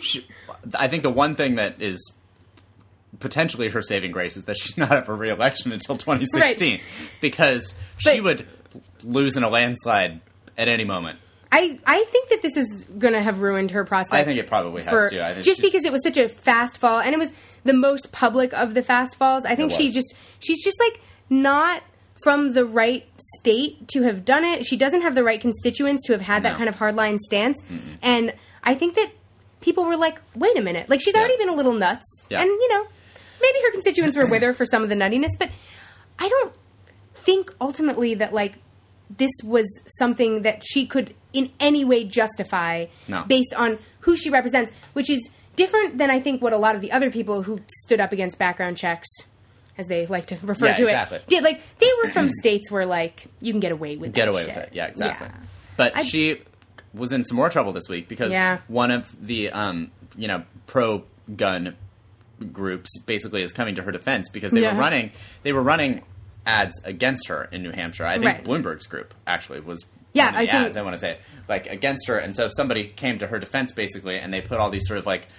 I think the one thing that is potentially her saving grace is that she's not up for re-election until 2016. Right. Because she would lose in a landslide at any moment. I think that this is going to have ruined her prospects. I think it probably has to. I think just because it was such a fast fall, and it was the most public of the fast falls. I think she's just like not from the right state to have done it. She doesn't have the right constituents to have had that kind of hardline stance. Mm-hmm. And I think that people were like, wait a minute. Like, she's already been a little nuts. Yeah. And, maybe her constituents were with her for some of the nuttiness, but I don't think ultimately that, like, this was something that she could in any way justify based on who she represents, which is different than I think what a lot of the other people who stood up against background checks, as they like to refer to it, did. Like, they were from states where, like, you can get away with with it. Yeah, exactly. Yeah. But she was in some more trouble this week because one of the, pro-gun groups basically is coming to her defense because they were running ads against her in New Hampshire. I think Bloomberg's group actually was running ads, I want to say, like, against her. And so somebody came to her defense, basically, and they put all these sort of, like,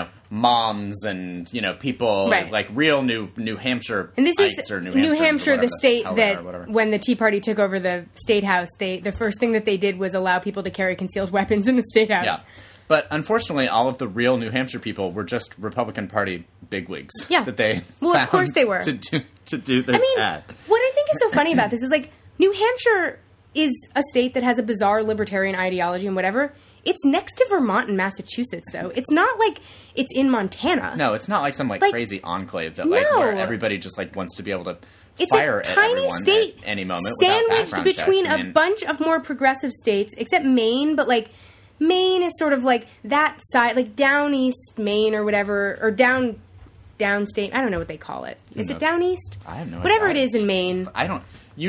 moms and, people, like real New Hampshire. And this is New Hampshire, the state that when the Tea Party took over the State House, the first thing that they did was allow people to carry concealed weapons in the State House. Yeah. But unfortunately, all of the real New Hampshire people were just Republican Party bigwigs. Yeah. That they found of course they were. To do this ad. What I think is so funny about this is, like, New Hampshire is a state that has a bizarre libertarian ideology and whatever. It's next to Vermont and Massachusetts, though. It's not like it's in Montana. No, it's not like some, like crazy enclave that, like, where everybody just, like, wants to be able to fire at everyone at any moment without background checks. Sandwiched between a bunch of more progressive states, except Maine, but, like, Maine is sort of like that side, like down east Maine or whatever, or downstate. I don't know what they call it. Is it down east? I have no idea. Whatever it is in Maine. I don't.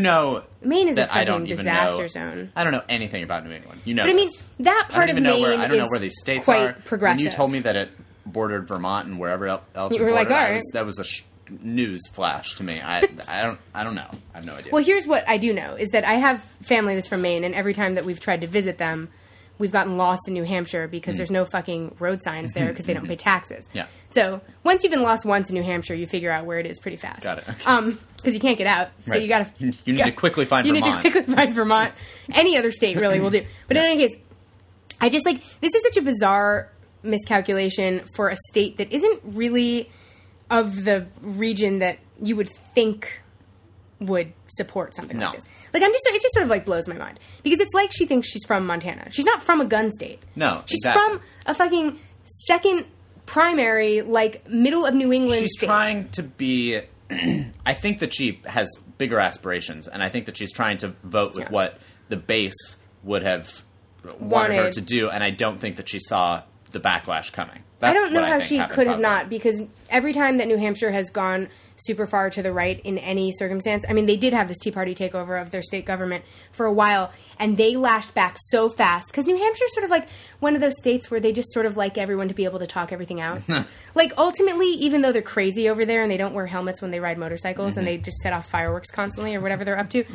Maine is a fucking disaster zone. I don't know anything about New England. But I mean, that part of Maine I don't know where these states quite are. progressive. When you told me that it bordered Vermont and wherever else it bordered, like, that was a news flash to me. I don't know. I have no idea. Well, here's what I do know is that I have family that's from Maine, and every time that we've tried to visit them, we've gotten lost in New Hampshire because there's no fucking road signs there because they don't pay taxes. Yeah. So once you've been lost once in New Hampshire, you figure out where it is pretty fast. Got it. Because you can't get out, so you gotta. You need to quickly find Vermont. You need to quickly find Vermont. Any other state really will do. But in any case, I just this is such a bizarre miscalculation for a state that isn't really of the region that you would think would support something like this. Like, it just sort of, like, blows my mind. Because it's like she thinks she's from Montana. She's not from a gun state. No, she's from a fucking second primary, like, middle of New England state. She's trying to be... I think that she has bigger aspirations, and I think that she's trying to vote with what the base would have wanted her to do, and I don't think that she saw the backlash coming. I don't know how she could have not, because every time that New Hampshire has gone super far to the right in any circumstance, I mean, they did have this Tea Party takeover of their state government for a while, and they lashed back so fast, because New Hampshire's sort of like one of those states where they just sort of like everyone to be able to talk everything out. Like, ultimately, even though they're crazy over there and they don't wear helmets when they ride motorcycles and they just set off fireworks constantly or whatever they're up to,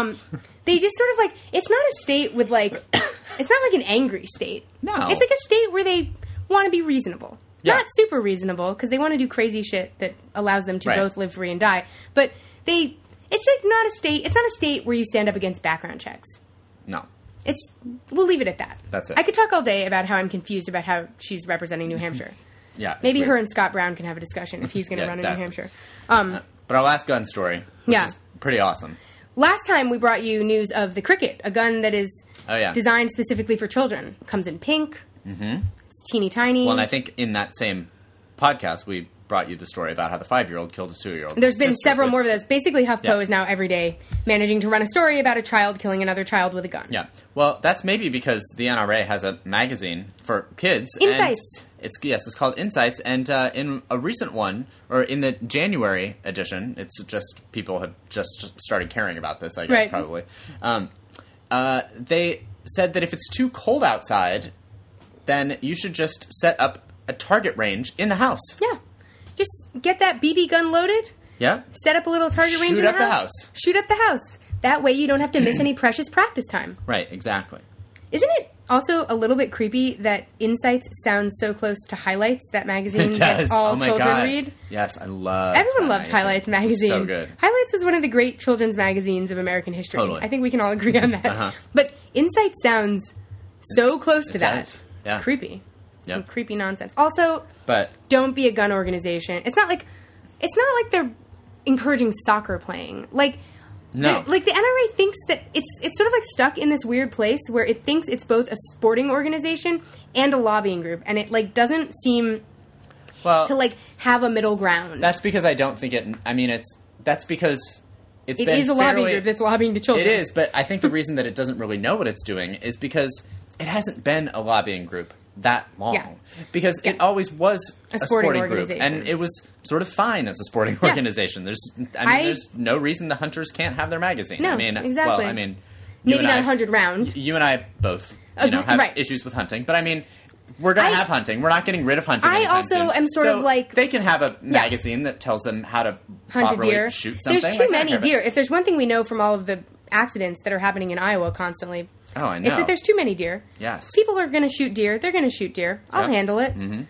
they just sort of like, it's not a state with like, it's not like an angry state. No. It's like a state where they want to be reasonable. Yeah. Not super reasonable, because they want to do crazy shit that allows them to both live free and die. But they it's like not a state. It's not a state where you stand up against background checks. No. We'll leave it at that. That's it. I could talk all day about how I'm confused about how she's representing New Hampshire. Yeah. Maybe her and Scott Brown can have a discussion if he's going to run in New Hampshire. But our last gun story, which is pretty awesome. Last time we brought you news of the Cricket, a gun that is designed specifically for children. Comes in pink. Mm-hmm. It's teeny tiny. Well, and I think in that same podcast we brought you the story about how the 5-year-old killed his 2-year-old. There's been several more of those. Basically, HuffPo is now every day managing to run a story about a child killing another child with a gun. Yeah. Well, that's maybe because the NRA has a magazine for kids. Insights. It's called Insights, and in a recent one, or in the January edition, it's just people have just started caring about this, I guess, probably. They said that if it's too cold outside, then you should just set up a target range in the house. Yeah. Just get that BB gun loaded. Yeah. Set up a little target range in the house. Shoot up the house. That way you don't have to miss any precious practice time. Right, exactly. Isn't it also a little bit creepy that Insights sounds so close to Highlights, that magazine that all children read? Yes, I love Everyone loved Highlights magazine. So good. Highlights was one of the great children's magazines of American history. Totally. I think we can all agree on that. But Insights sounds so close to that. Yeah. It's creepy. Some creepy nonsense. Also, don't be a gun organization. It's not like they're encouraging soccer playing. No. The NRA thinks that it's sort of like stuck in this weird place where it thinks it's both a sporting organization and a lobbying group, and it doesn't seem to have a middle ground. That's because I don't think it. I mean, that's because it is a lobbying group that's lobbying to children. It is, but I think the reason that it doesn't really know what it's doing is because it hasn't been a lobbying group that long. Yeah. Because it always was a sporting group, and it was sort of fine as a sporting organization. There's no reason the hunters can't have their magazine. No, exactly. Well, maybe not 100 round. You and I both, have issues with hunting, but we're going to have hunting. We're not getting rid of hunting. I also am sort of like they can have a magazine that tells them how to hunt a deer. Shoot something. There's too many deer. If there's one thing we know from all of the accidents that are happening in Iowa constantly. Oh, I know. It's that there's too many deer. Yes. People are going to shoot deer. They're going to shoot deer. I'll handle it. Mm-hmm.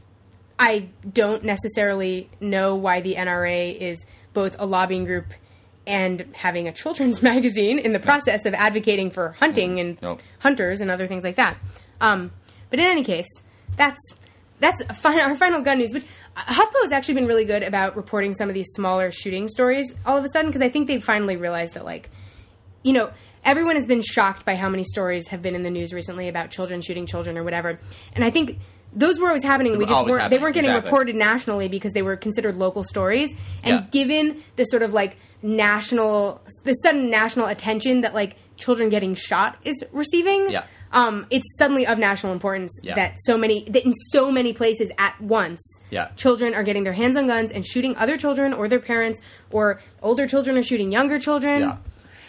I don't necessarily know why the NRA is both a lobbying group and having a children's magazine in the process of advocating for hunting and hunters and other things like that. But in any case, that's our final gun news. Which HuffPo has actually been really good about reporting some of these smaller shooting stories all of a sudden, because I think they've finally realized that, everyone has been shocked by how many stories have been in the news recently about children shooting children or whatever. And I think those were always happening. They weren't getting reported nationally because they were considered local stories. And given the sort of the sudden national attention that children getting shot is receiving, it's suddenly of national importance that in so many places at once, children are getting their hands on guns and shooting other children or their parents, or older children are shooting younger children. Yeah.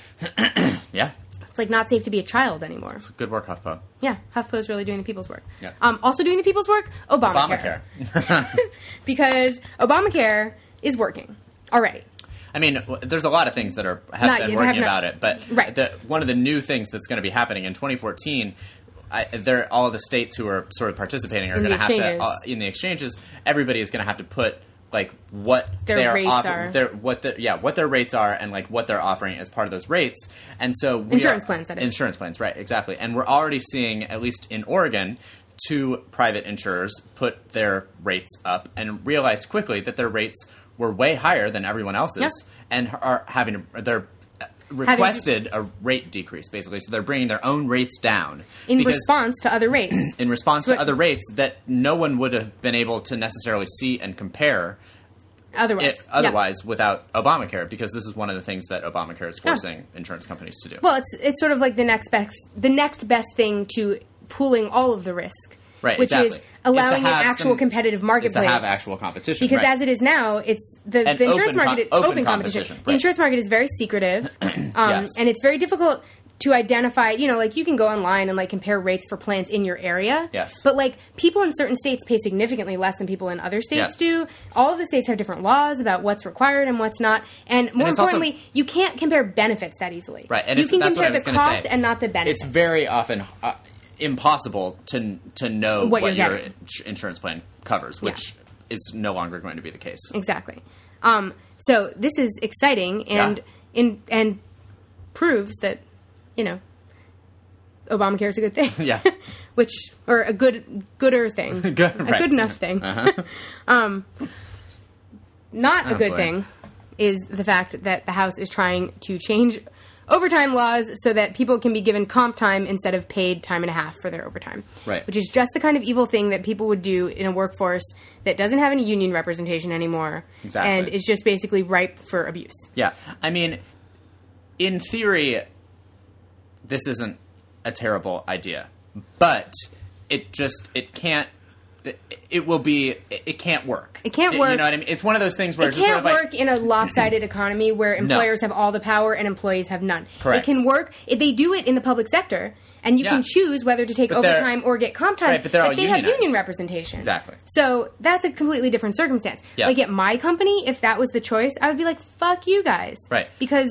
Yeah. It's not safe to be a child anymore. It's good work, HuffPo. Yeah, HuffPo is really doing the people's work. Yeah. Also doing the people's work, Obamacare. Because Obamacare is working already. There's a lot of things that have been working about it, but one of the new things that's going to be happening in 2014, all of the states who are sort of participating are going to have to, in the exchanges, everybody is going to have to put what their rates are, what their rates are, and what they're offering as part of those rates. And so insurance plans, that is. Insurance plans, right? Exactly. And we're already seeing, at least in Oregon, 2 private insurers put their rates up and realized quickly that their rates were way higher than everyone else's, and they're requested a rate decrease, basically. So they're bringing their own rates down. In response to other rates. In response to other rates that no one would have been able to necessarily see and compare otherwise without Obamacare, because this is one of the things that Obamacare is forcing insurance companies to do. Well, it's sort of like the next best thing to pooling all of the risk. Right, which is allowing an actual competitive marketplace. To have actual competition. Because as it is now, it's the insurance market is open competition. The insurance market is very secretive, and it's very difficult to identify, you can go online and compare rates for plans in your area. Yes. But people in certain states pay significantly less than people in other states do. All of the states have different laws about what's required and what's not. And more importantly, you can't compare benefits that easily. Right. And you can compare the cost and not the benefits. It's very often impossible to know what your insurance plan covers, which is no longer going to be the case. Exactly. So this is exciting, and and proves that, Obamacare is a good thing. Yeah. Or a gooder thing. A good enough thing. Uh-huh. Not a good thing is the fact that the House is trying to change overtime laws so that people can be given comp time instead of paid time and a half for their overtime. Right. Which is just the kind of evil thing that people would do in a workforce that doesn't have any union representation anymore. Exactly. And is just basically ripe for abuse. Yeah. I mean, in theory, this isn't a terrible idea. But it can't work. It can't work. You know what I mean? It's one of those things where it can't work in a lopsided economy where employers have all the power and employees have none. Correct. It can work. They do it in the public sector, and you can choose whether to take overtime or get comp time. Right, but they have union representation. Exactly. So that's a completely different circumstance. Yeah. Like at my company, if that was the choice, I would be like, "Fuck you guys," right? Because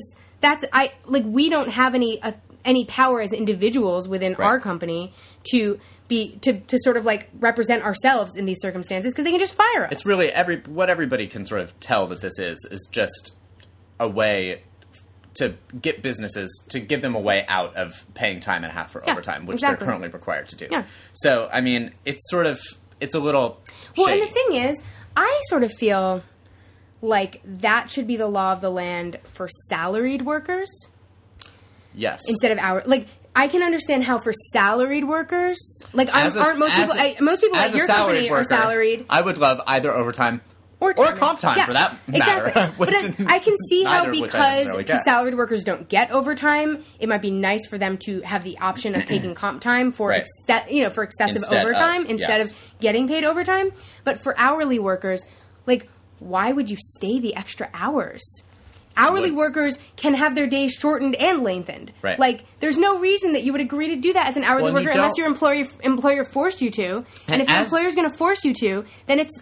we don't have any power as individuals within our company to sort of like represent ourselves in these circumstances because they can just fire us. It's really what everybody can sort of tell that this is just a way to get businesses to give them a way out of paying time and a half for overtime, which they're currently required to do. Yeah. So, I mean, it's a little well, shady. and the thing is, I sort of feel like that should be the law of the land for salaried workers. Yes. Instead of I can understand how for salaried workers, most people at your company are salaried. I would love either overtime or comp time for that matter. Exactly. But I can see how because salaried workers don't get overtime, it might be nice for them to have the option of taking comp time for excessive overtime instead of getting paid overtime. But for hourly workers, why would you stay the extra hours? Hourly workers can have their days shortened and lengthened. Right. There's no reason that you would agree to do that as an hourly worker unless your employer forced you to. And if your employer is going to force you to, then it's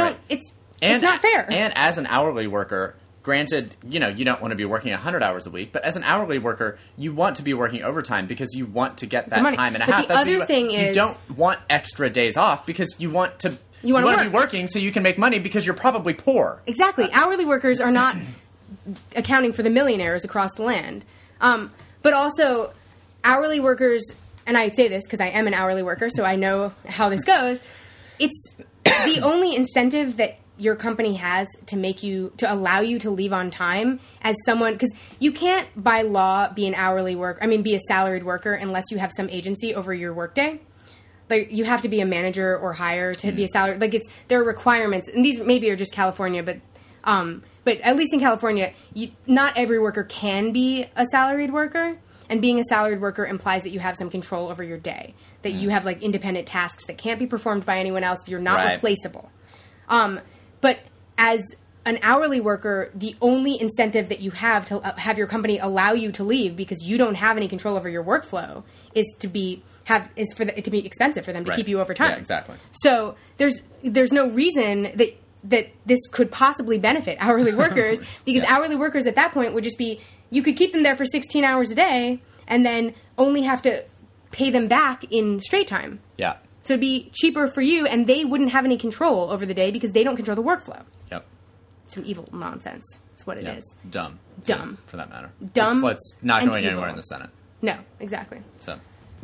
not fair. And as an hourly worker, granted, you don't want to be working 100 hours a week, but as an hourly worker, you want to be working overtime because you want to get that time and a half. The other thing is, you don't want extra days off because you want to be working so you can make money because you're probably poor. Exactly. Hourly workers are not accounting for the millionaires across the land. But also, hourly workers, and I say this because I am an hourly worker, so I know how this goes, it's the only incentive that your company has to allow you to leave on time as someone, because you can't by law be a salaried worker unless you have some agency over your workday. You have to be a manager or higher to be a salaried. There are requirements, and these maybe are just California, but at least in California, not every worker can be a salaried worker. And being a salaried worker implies that you have some control over your day, that you have independent tasks that can't be performed by anyone else. You're not replaceable. But as an hourly worker, the only incentive that you have to have your company allow you to leave because you don't have any control over your workflow is for it to be expensive for them to keep you over time. Yeah, exactly. So there's no reason that this could possibly benefit hourly workers because hourly workers at that point would just be, you could keep them there for 16 hours a day and then only have to pay them back in straight time. Yeah. So it'd be cheaper for you and they wouldn't have any control over the day because they don't control the workflow. Yep. Some evil nonsense. That's what it is. Dumb. Dumb. For that matter. Dumb. It's not going anywhere in the Senate. No, exactly. So.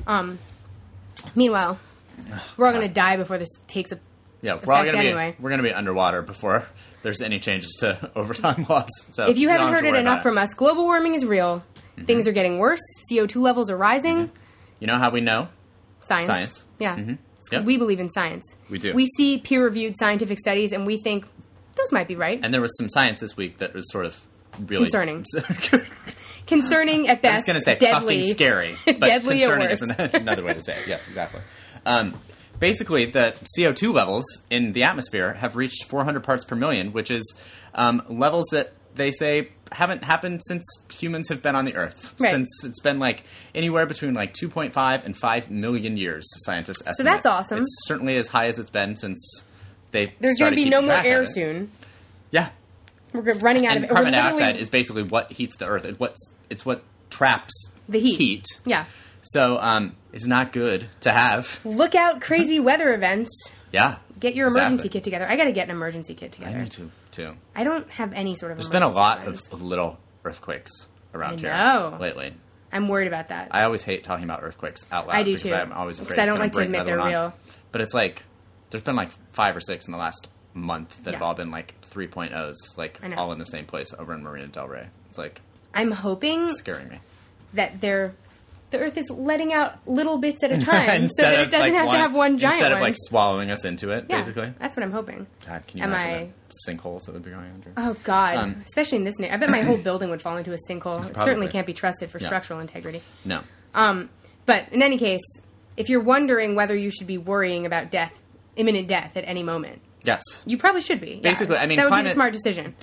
Meanwhile, we're all going to die before this takes a we're all going to be underwater before there's any changes to overtime laws. So if you haven't heard it enough from us, global warming is real. Mm-hmm. Things are getting worse. CO2 levels are rising. Mm-hmm. You know how we know? Science. Yeah. Mm-hmm. Because we believe in science. We do. We see peer-reviewed scientific studies and we think those might be right. And there was some science this week that was sort of really concerning. Concerning at best. I was going to say deadly. Fucking scary. But deadly concerning or worse. is another way to say it. Yes, exactly. Basically, the CO2 levels in the atmosphere have reached 400 parts per million, which is levels that they say haven't happened since humans have been on the Earth. Right. Since it's been anywhere between 2.5 and 5 million years, scientists estimate. So that's awesome. It's certainly as high as it's been since they There's going to be no more air soon. Yeah. We're running out of carbon dioxide is basically what heats the Earth. It's what traps the heat. Yeah. So it's not good to have. Look out crazy weather events. Yeah. Get your emergency kit together. I got to get an emergency kit together. I need to, too. I don't have any sort of There's been a lot of little earthquakes around here lately. I'm worried about that. I always hate talking about earthquakes out loud. I do because too. I'm always afraid I don't like to admit they're real. But it's like, there's been like 5 or 6 in the last month that have all been like 3.0s, like all in the same place over in Marina Del Rey. It's like, I'm hoping it's scaring me that the Earth is letting out little bits at a time so that it doesn't have to have one giant instead one. of like swallowing us into it, basically. That's what I'm hoping. God, can you imagine the sinkholes that would be going under? Oh, God. Especially in this neighborhood. I bet my whole building would fall into a sinkhole. It certainly can't be trusted for structural integrity. No. But in any case, if you're wondering whether you should be worrying about imminent death at any moment, yes, you probably should be. Basically, I mean, that would be a smart decision.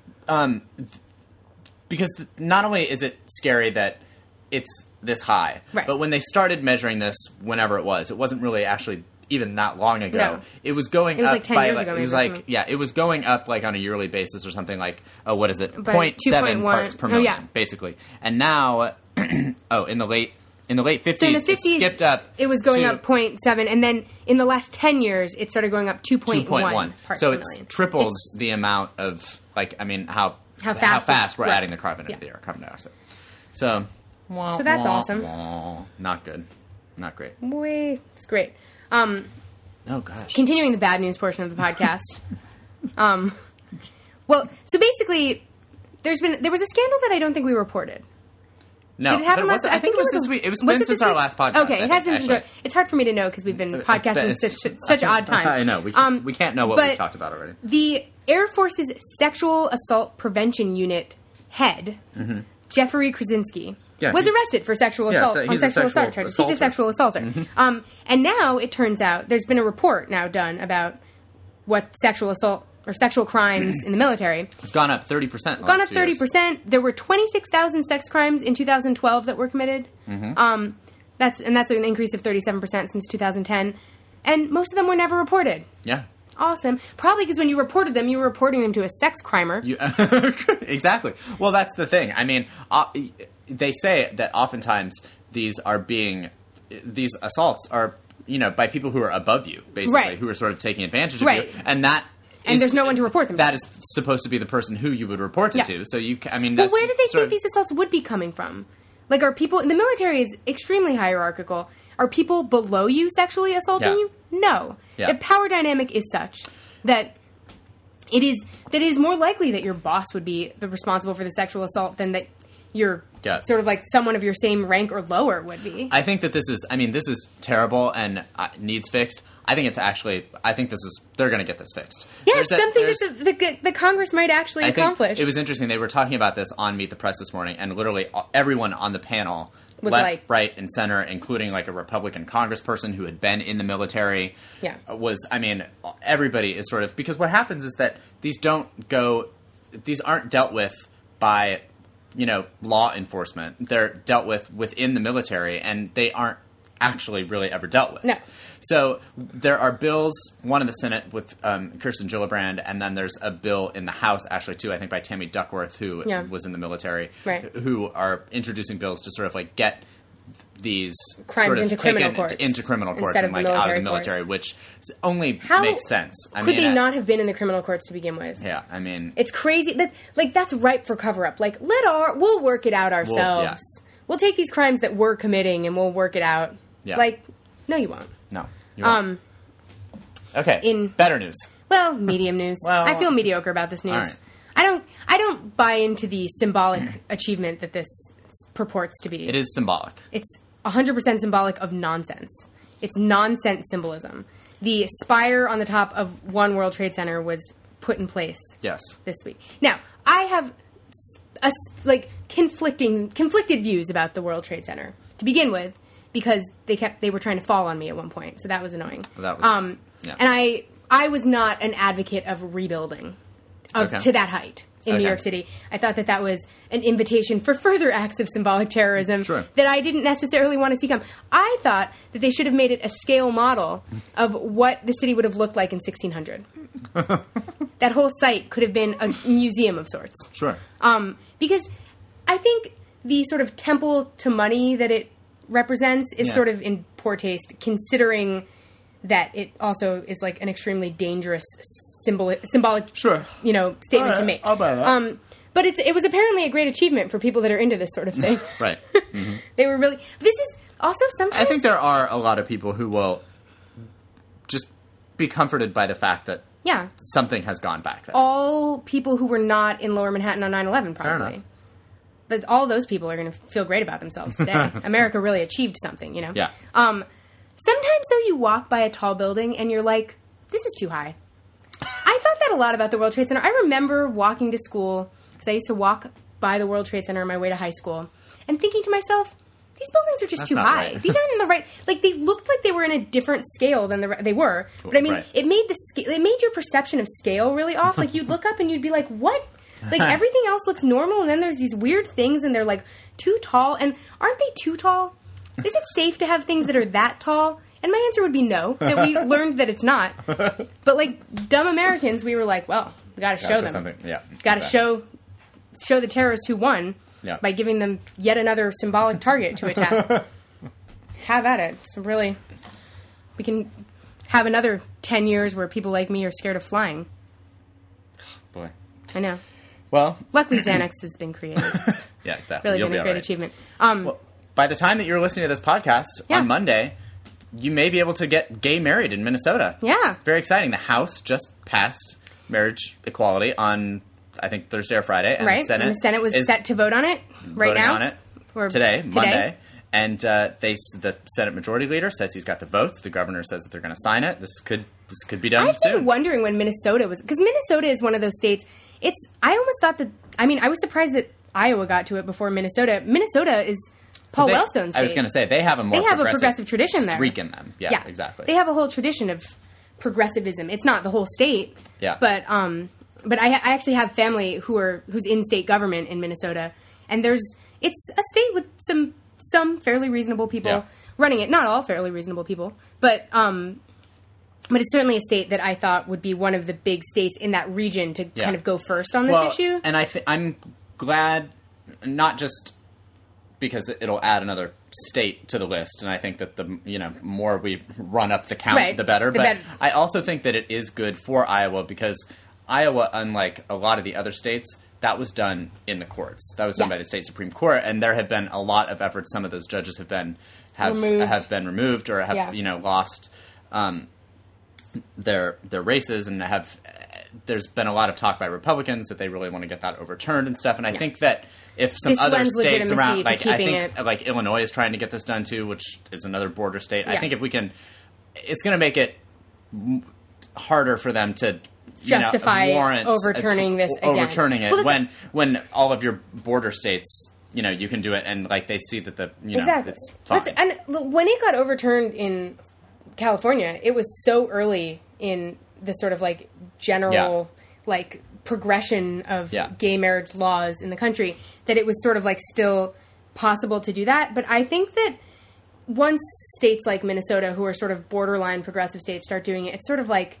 Because not only is it scary that it's this high, but when they started measuring this, whenever it wasn't really actually even that long ago. No. It was going up like 10 by years ago. It was like it was going up like on a yearly basis or something like 0.7 parts per million, basically. And now, in the late 50s, so in the 50s, it skipped up. It was going up 0.7, and then in the last 10 years, it started going up 2.1 parts so per it's million. Tripled the amount of how fast we're adding the carbon into the air, carbon dioxide. So that's awesome. Not good. Not great. It's great. Oh gosh. Continuing the bad news portion of the podcast. Well, so basically, there was a scandal that I don't think we reported. No, did it happen last? I think it was this week. It was been since our last podcast. Okay, it has been since. It's hard for me to know because we've been podcasting such odd times. I know we can't know what we've talked about already. The Air Force's Sexual Assault Prevention Unit head, Jeffrey Krasinski, was arrested for sexual assault on sexual assault charges. He's a sexual assaulter. And now it turns out there's been a report now done about what sexual assault or sexual crimes in the military. It's gone up 30%. Gone up 30%. There were 26,000 sex crimes in 2012 that were committed. That's an increase of 37% since 2010. And most of them were never reported. Yeah. Awesome. Probably because when you reported them, you were reporting them to a sex crimer. Exactly. Well, that's the thing. I mean, they say that oftentimes these assaults are, by people who are above you, basically, who are sort of taking advantage of you. And there's no one to report them to. That is supposed to be the person who you would report it to. So But where do they think these assaults would be coming from? Like, are people... The military is extremely hierarchical. Are people below you sexually assaulting you? No. The power dynamic is such that it is more likely that your boss would be responsible for the sexual assault than that your sort of like someone of your same rank or lower would be. I think that this is terrible and needs fixed. I think they're going to get this fixed. Yeah, it's something that the Congress might actually accomplish. It was interesting. They were talking about this on Meet the Press this morning, and literally everyone on the panel, was left, right, and center, including like a Republican congressperson who had been in the military, everybody is sort of... Because what happens is that these aren't dealt with by, law enforcement. They're dealt with within the military, and they aren't actually really ever dealt with. No. So there are bills, one in the Senate with Kirsten Gillibrand, and then there's a bill in the House, actually, too, I think by Tammy Duckworth, who was in the military, who are introducing bills to sort of like get these crimes sort of into criminal courts and like out of the military, which only makes sense. Could they not have been in the criminal courts to begin with? Yeah, I mean... It's crazy. That's ripe for cover-up. Like, we'll work it out ourselves. We'll take these crimes that we're committing and we'll work it out. Yeah. Like, no, you won't. No. You won't. Okay. Better news. Well, medium news. I feel mediocre about this news. Right. I don't buy into the symbolic achievement that this purports to be. It is symbolic. It's 100% symbolic of nonsense. It's nonsense symbolism. The spire on the top of One World Trade Center was put in place this week. Now, I have conflicted views about the World Trade Center to begin with, because they were trying to fall on me at one point, so that was annoying. That was, and I was not an advocate of rebuilding to that height in New York City. I thought that was an invitation for further acts of symbolic terrorism that I didn't necessarily want to see come. I thought that they should have made it a scale model of what the city would have looked like in 1600. That whole site could have been a museum of sorts. Sure. Because I think the sort of temple to money that it represents is sort of in poor taste, considering that it also is like an extremely dangerous symbolic statement to make. I'll buy that. But it was apparently a great achievement for people that are into this sort of thing. Right. Mm-hmm. They were really... This is also sometimes... I think there are a lot of people who will just be comforted by the fact that something has gone back there. All people who were not in Lower Manhattan on 9/11, probably. But all those people are going to feel great about themselves today. America really achieved something, you know? Yeah. Sometimes, though, you walk by a tall building and you're like, this is too high. I thought that a lot about the World Trade Center. I remember walking to school, because I used to walk by the World Trade Center on my way to high school, and thinking to myself, these buildings are just too high. Right. These aren't in the right... Like, they looked like they were in a different scale than they were. But, I mean, it made your perception of scale really off. Like, you'd look up and you'd be like, what? Like, everything else looks normal, and then there's these weird things, and they're, like, too tall. And aren't they too tall? Is it safe to have things that are that tall? And my answer would be no, that we learned that it's not. But, like, dumb Americans, we were like, well, we gotta show them. Gotta show the terrorists who won by giving them yet another symbolic target to attack. Have at it. So really, we can have another 10 years where people like me are scared of flying. Boy. I know. Well, luckily Xanax has been created. Yeah, exactly. Really been a great achievement. Well, by the time that you're listening to this podcast on Monday, you may be able to get gay married in Minnesota. Yeah. Very exciting. The House just passed marriage equality on, I think, Thursday or Friday. And the Senate was set to vote on it right now. Voting on it today, Monday. And the Senate Majority Leader says he's got the votes. The governor says that they're going to sign it. This could be done soon. I've been wondering when Minnesota was... Because Minnesota is one of those states... I almost thought that... I mean, I was surprised that Iowa got to it before Minnesota. Minnesota is Paul Wellstone's state. I was going to say, they have a progressive tradition there. Streak in them. Yeah, exactly. They have a whole tradition of progressivism. It's not the whole state. Yeah. But I actually have family who's in state government in Minnesota. And it's a state with some fairly reasonable people running it. Not all fairly reasonable people. But it's certainly a state that I thought would be one of the big states in that region to kind of go first on this issue. And I'm glad, not just because it'll add another state to the list, and I think that the more we run up the count, the better. But I also think that it is good for Iowa because Iowa, unlike a lot of the other states, that was done in the courts. That was done by the state Supreme Court, and there have been a lot of efforts. Some of those judges have been removed or have lost their races, and there's been a lot of talk by Republicans that they really want to get that overturned and stuff. And I think that if some other states around, like Illinois is trying to get this done too, which is another border state. I think if we can, it's going to make it harder for them to justify overturning this again. Overturning it when all of your border states, you can do it, and like they see that it's fine. And when it got overturned in California, it was so early in the sort of like general like progression of gay marriage laws in the country that it was sort of like still possible to do that. But I think that once states like Minnesota, who are sort of borderline progressive states, start doing it, it's sort of like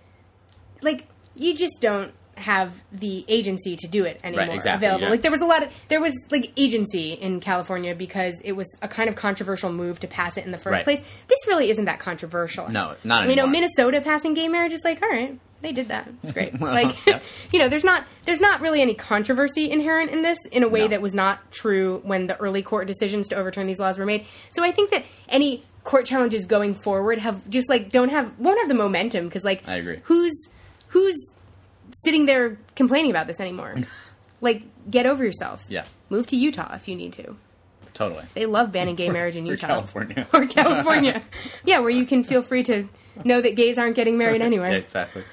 you just don't have the agency to do it anymore available. Like there was like agency in California because it was a kind of controversial move to pass it in the first place. This really isn't that controversial. No, not anymore. Minnesota passing gay marriage is like, all right, they did that. It's great. There's not really any controversy inherent in this in a way that was not true when the early court decisions to overturn these laws were made. So I think that any court challenges going forward have just like won't have the momentum because like I agree. Who's sitting there complaining about this anymore? Like, get over yourself. Yeah. Move to Utah if you need to. Totally. They love banning gay marriage in Utah. Or California. Yeah, where you can feel free to know that gays aren't getting married anyway. Yeah, exactly.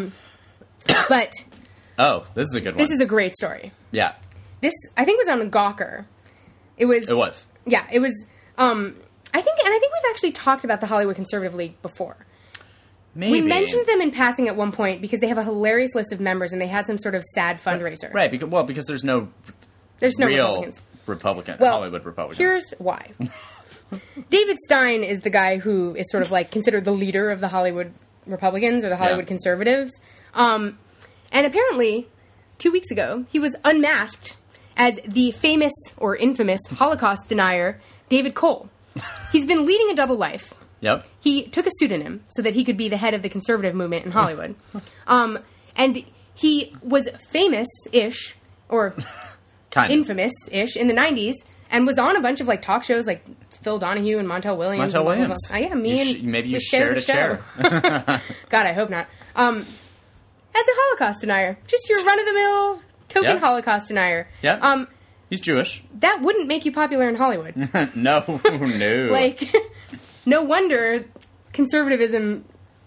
But... Oh, this is a good one. This is a great story. Yeah. This, I think, was on Gawker. It was. Yeah, it was... I think we've actually talked about the Hollywood Conservative League before. Maybe. We mentioned them in passing at one point because they have a hilarious list of members and they had some sort of sad fundraiser. Right, because there's no real Hollywood Republicans. Here's why. David Stein is the guy who is sort of like considered the leader of the Hollywood Republicans or the Hollywood Conservatives. And apparently, 2 weeks ago, he was unmasked as the famous or infamous Holocaust denier, David Cole. He's been leading a double life. Yep. He took a pseudonym so that he could be the head of the conservative movement in Hollywood. And he was famous-ish or infamous-ish in the 90s, and was on a bunch of like talk shows like Phil Donahue and Montel Williams. Montel Williams. Yeah, maybe you shared a chair. God, I hope not. As a Holocaust denier, just your run-of-the-mill token Holocaust denier. Yeah. He's Jewish. That wouldn't make you popular in Hollywood. No. Like, no wonder conservatism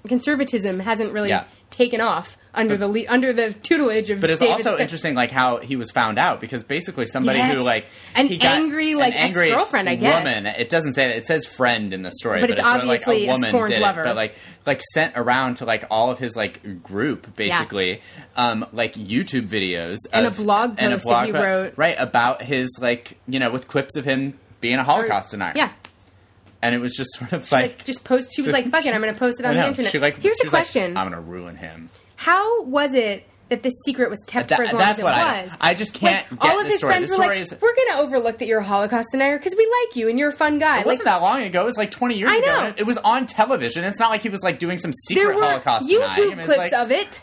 hasn't really taken off under the tutelage of. But it's David also interesting, like how he was found out, because basically somebody who like an angry ex-girlfriend, I guess. Woman. It doesn't say that. It says friend in the story, but it's obviously sort of like a woman scorned did lover. it, but like sent around to like all of his like group, basically, like YouTube videos and a blog post that he wrote, right, about his like with clips of him being a Holocaust denier. Yeah. And it was just sort of just post. She was like, "Fuck it, I'm going to post it on the internet." Here's the question: I'm going to ruin him. How was it that this secret was kept for as long as it was? I just can't get all of his friends were like, "We're going to overlook that you're a Holocaust denier because we like you and you're a fun guy." It wasn't that long ago. It was like 20 years ago. And it was on television. It's not like he was like doing some secret Holocaust denying. YouTube clips of it.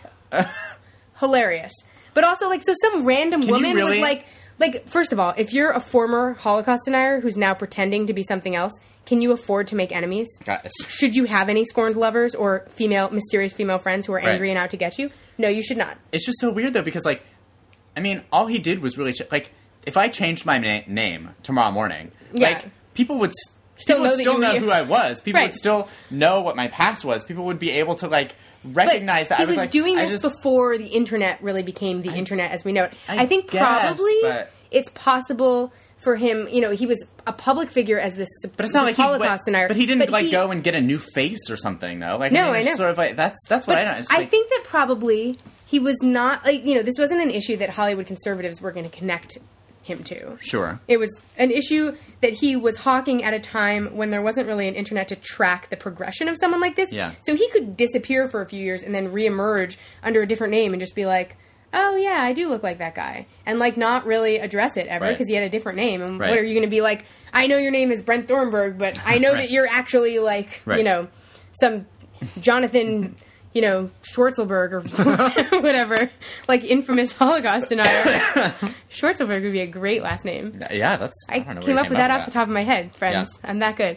Hilarious. But also, like, so some random woman was like, first of all, if you're a former Holocaust denier who's now pretending to be something else, can you afford to make enemies? Should you have any scorned lovers or mysterious female friends who are angry and out to get you? No, you should not. It's just so weird, though, because, like, I mean, all he did was really, like, if I changed my name tomorrow morning, like, people would still know who I was. People would still know what my past was. People would be able to, like, recognize that I was like... He was doing this before the internet really became the internet as we know it. I think probably it's possible for him, he was a public figure as this Holocaust denier. But he didn't go and get a new face or something, though. Like, no, I know. Sort of like, that's what I know. I think that probably he was not, this wasn't an issue that Hollywood conservatives were going to connect him to. Sure. It was an issue that he was hawking at a time when there wasn't really an internet to track the progression of someone like this. Yeah. So he could disappear for a few years and then reemerge under a different name and just be like, oh, yeah, I do look like that guy. And, like, not really address it ever because he had a different name. And what are you going to be like, I know your name is Brent Thornburg, but I know that you're actually, like, some Jonathan, Schwartzelberg or whatever. Like, infamous Holocaust denier. Schwartzelberg would be a great last name. Yeah, I came up with that off the top of my head, friends. Yeah. I'm that good.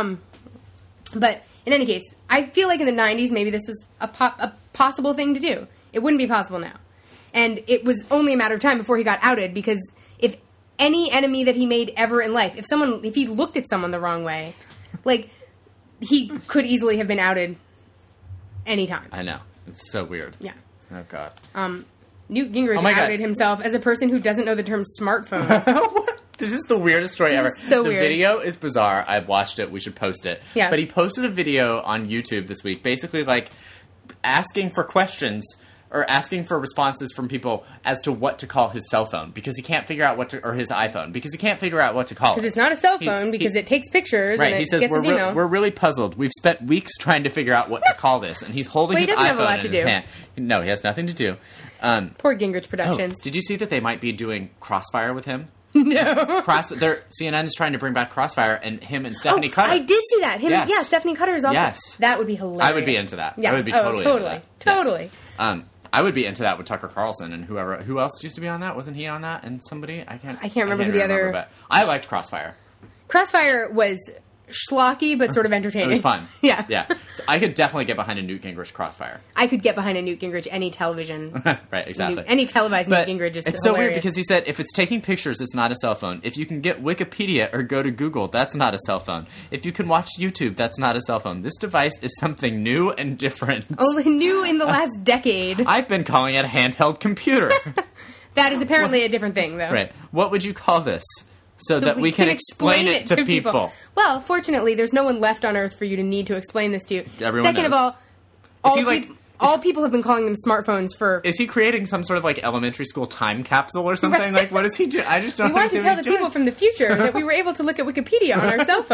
But, in any case, I feel like in the 90s, maybe this was a possible thing to do. It wouldn't be possible now. And it was only a matter of time before he got outed, because if any enemy that he made ever in life, if he looked at someone the wrong way, like, he could easily have been outed anytime. I know. It's so weird. Yeah. Oh, God. Newt Gingrich outed himself as a person who doesn't know the term smartphone. This is the weirdest story ever. So weird. The video is bizarre. I've watched it. We should post it. Yeah. But he posted a video on YouTube this week, basically, like, asking for questions or asking for responses from people as to what to call his cell phone, because he can't figure out or his iPhone, because he can't figure out what to call it. Because it's not a cell phone, because it takes pictures, right, and he says, gets his email. We're really puzzled. We've spent weeks trying to figure out what to call this, and he's holding his iPhone in his hand. No, he has nothing to do. Poor Gingrich Productions. Did you see that they might be doing Crossfire with him? No. CNN is trying to bring back Crossfire, and him and Stephanie Cutter. I did see that. Stephanie Cutter is also... Yes. That would be hilarious. I would be into that. Yeah. I would be totally into that. Totally. Yeah. I would be into that with Tucker Carlson and who else used to be on that? Wasn't he on that? And somebody? I can't remember who the other... But I liked Crossfire. Crossfire was schlocky, but sort of entertaining. It was fun. Yeah. Yeah. So I could definitely get behind a Newt Gingrich Crossfire. I could get behind a Newt Gingrich any television. Right, exactly. Any televised Newt Gingrich is It's hilarious. So weird because he said, if it's taking pictures, it's not a cell phone. If you can get Wikipedia or go to Google, that's not a cell phone. If you can watch YouTube, that's not a cell phone. This device is something new and different. Only new in the last decade. I've been calling it a handheld computer. That is apparently a different thing, though. Right. What would you call this? So that we can explain it to people. Well, fortunately, there's no one left on Earth for you to need to explain this to. Everyone Second knows. of all, people have been calling them smartphones for... Is he creating some sort of, like, elementary school time capsule or something? Right. Like, what is he doing? I just don't understand. We wanted to tell the people from the future that we were able to look at Wikipedia on our cell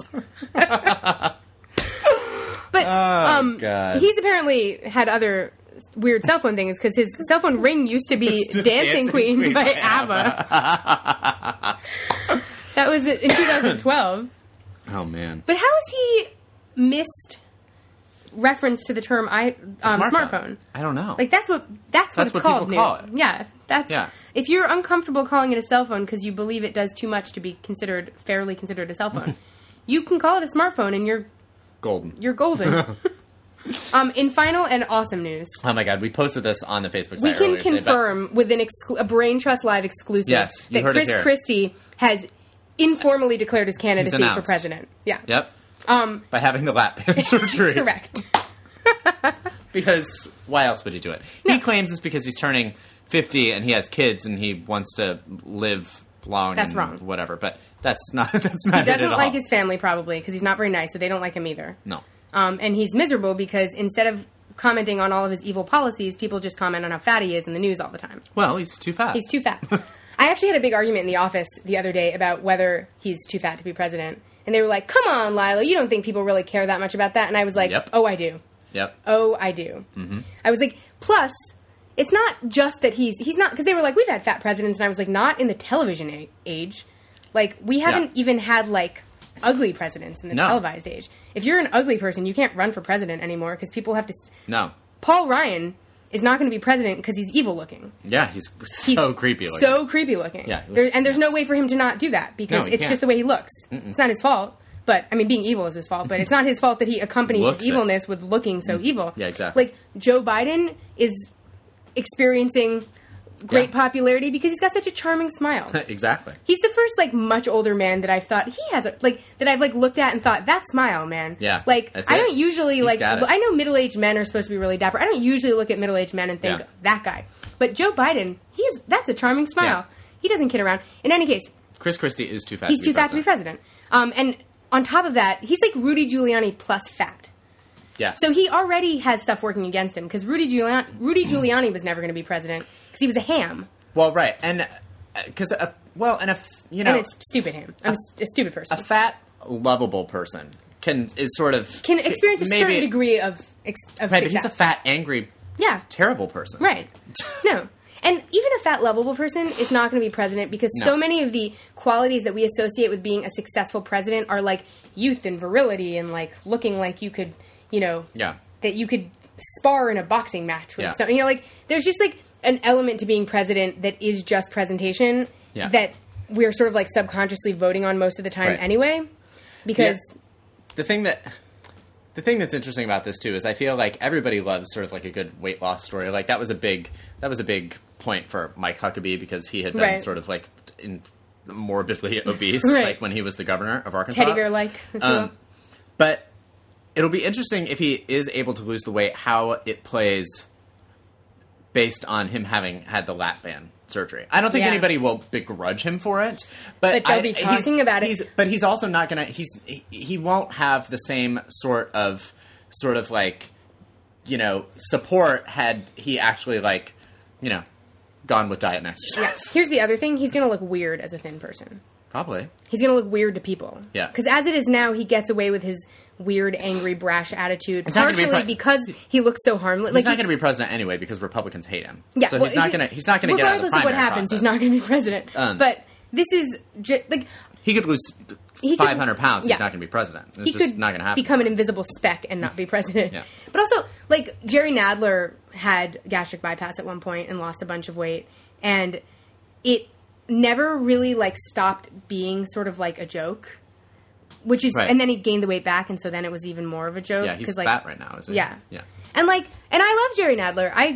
phones. But God. He's apparently had other weird cell phone things, because his cell phone ring used to be Dancing Queen by ABBA. That was in 2012. Oh, man. But how has he missed reference to the term smartphone. I don't know. Like that's what it's called. People call it. Yeah, if you're uncomfortable calling it a cell phone because you believe it does too much to be fairly considered a cell phone, you can call it a smartphone, and you're golden. You're golden. In final and awesome news. Oh my God, we posted this on the Facebook site. We can confirm with a Brain Trust Live exclusive that Chris Christie has informally declared his candidacy for president. Yeah. Yep. By having the lap band surgery. Correct. Because why else would he do it? No. He claims it's because he's turning 50 and he has kids and he wants to live long. That's wrong. Whatever, but that's not. He doesn't like his family probably because he's not very nice, so they don't like him either. No. And he's miserable because instead of commenting on all of his evil policies, people just comment on how fat he is in the news all the time. Well, he's too fat. He's too fat. I actually had a big argument in the office the other day about whether he's too fat to be president. And they were like, come on, Lila, you don't think people really care that much about that? And I was like, Oh, I do. Yep. Oh, I do. Mm-hmm. I was like, plus, it's not just that he's not, because they were like, we've had fat presidents, and I was like, not in the television age. Like, we haven't even had, like, ugly presidents in the televised age. If you're an ugly person, you can't run for president anymore because people have to... No. Paul Ryan is not going to be president because he's evil looking. Yeah, he's so creepy looking. So creepy looking. Yeah. There's no way for him to not do that because it's just the way he looks. Mm-mm. It's not his fault. But, I mean, being evil is his fault, but it's not his fault that he accompanies his evilness with looking so evil. Yeah, exactly. Like, Joe Biden is experiencing great popularity because he's got such a charming smile. Exactly. He's the first, like, much older man that I've thought, that I've, like, looked at and thought, that smile, man. Yeah. Like, I don't usually, I know middle-aged men are supposed to be really dapper. I don't usually look at middle-aged men and think, that guy. But Joe Biden, that's a charming smile. Yeah. He doesn't kid around. In any case. Chris Christie is too fat to be president. And on top of that, he's like Rudy Giuliani plus fat. Yes. So he already has stuff working against him because Rudy Giuliani was never going to be president because he was a ham. Well, right, and because and it's stupid ham. I'm a stupid person. A fat, lovable person can experience a certain degree of right, success. But he's a fat, angry, terrible person. Right. No. And even a fat, lovable person is not going to be president because so many of the qualities that we associate with being a successful president are like youth and virility and like looking like you could, that you could spar in a boxing match with something. Like there's just like an element to being president that is just presentation that we're sort of like subconsciously voting on most of the time anyway. Because the thing that's interesting about this too is I feel like everybody loves sort of like a good weight loss story. Like that was a big point for Mike Huckabee because he had been sort of like morbidly obese like when he was the governor of Arkansas. Teddy bear like. But it'll be interesting if he is able to lose the weight, how it plays based on him having had the lap band surgery. I don't think anybody will begrudge him for it, but they'll be talking about it. But he's also not gonna. He won't have the same sort of like support had he actually like gone with diet and exercise. Yeah. Here's the other thing: he's gonna look weird as a thin person. Probably. He's gonna look weird to people. Yeah. Because as it is now, he gets away with his weird, angry, brash attitude. Partially because he looks so harmless. He's not going to be president anyway because Republicans hate him. Yeah, so he's not going to get out of the primary regardless of what happens, process. he's not going to be president. But this is he could lose 500 pounds. He's not going to be president. It's just not going to happen. Become an invisible speck and not be president. But also, like Jerry Nadler had gastric bypass at one point and lost a bunch of weight, and it never really like stopped being sort of like a joke. Which is, and then he gained the weight back, and so then it was even more of a joke. Yeah, he's fat right now, isn't he? Yeah. And I love Jerry Nadler. I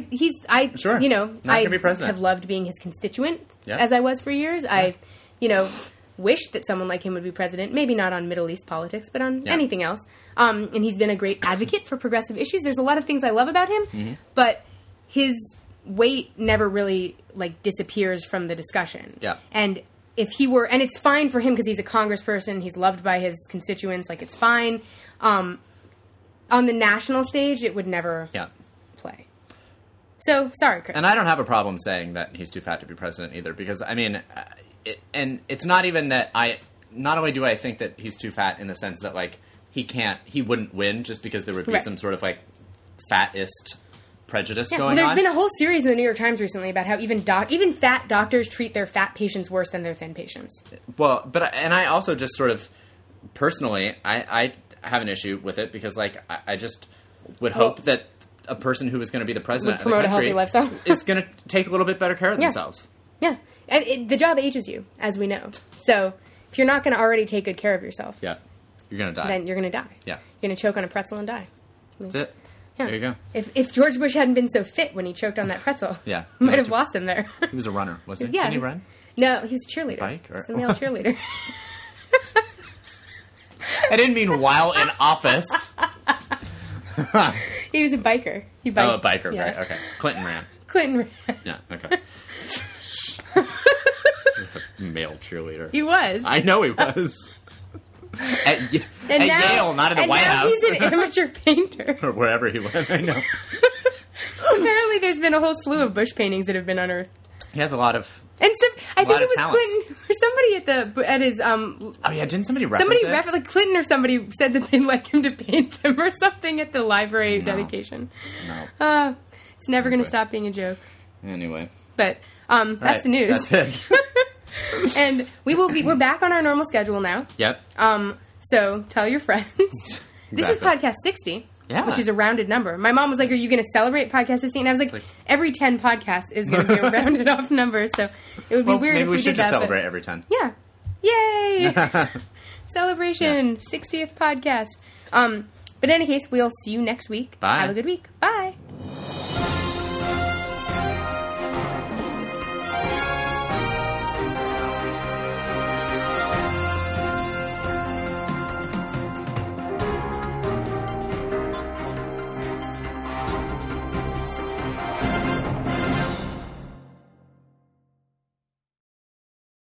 can be president. Have loved being his constituent as I was for years. Yeah. I, wish that someone like him would be president. Maybe not on Middle East politics, but on anything else. And he's been a great advocate for progressive issues. There's a lot of things I love about him, but his weight never really like disappears from the discussion. Yeah. And if he were, and it's fine for him because he's a congressperson, he's loved by his constituents, like it's fine. On the national stage, it would never play. So, sorry, Chris. And I don't have a problem saying that he's too fat to be president either, because, I mean, and it's not even that not only do I think that he's too fat in the sense that, like, he wouldn't win just because there would be some sort of, like, fattist prejudice going on. There's been a whole series in the New York Times recently about how even fat doctors treat their fat patients worse than their thin patients. Well, and I also just sort of personally, I have an issue with it because like I just would hope that a person who is going to be the president of the promote a country healthy lifestyle. is going to take a little bit better care of themselves. Yeah. And the job ages you, as we know. So if you're not going to already take good care of yourself, you're going to die. Then you're going to die. Yeah. You're going to choke on a pretzel and die. That's it. Yeah. There you go. If George Bush hadn't been so fit when he choked on that pretzel, might have lost him there. He was a runner, wasn't he? Yeah. Didn't he run? No, he was a cheerleader. Bike? He's a male cheerleader. I didn't mean while in office. He was a biker. He biked. Oh, a biker, right. Okay. Clinton ran. Yeah, okay. He was a male cheerleader. He was. I know he was. At Yale, not at the White House. He's an amateur painter. Or wherever he went, I know. Apparently there's been a whole slew of Bush paintings that have been unearthed. He has a lot of... And so, I think it was talents. Clinton or somebody at his Oh yeah, didn't somebody reference it? Like Clinton or somebody said that they'd like him to paint them or something at the library dedication. No. It's never going to stop being a joke. Anyway. But that's the news. That's it. And we're back on our normal schedule now. Yep. So tell your friends. This is podcast 60. Yeah. Which is a rounded number. My mom was like, "Are you going to celebrate podcast 60?" And I was like, every 10 podcasts is going to be a rounded off number. So it would be weird if we did that. Maybe we should just celebrate every 10. Yeah. Yay! Celebration. 60th podcast. But in any case, we'll see you next week. Bye. Have a good week. Bye.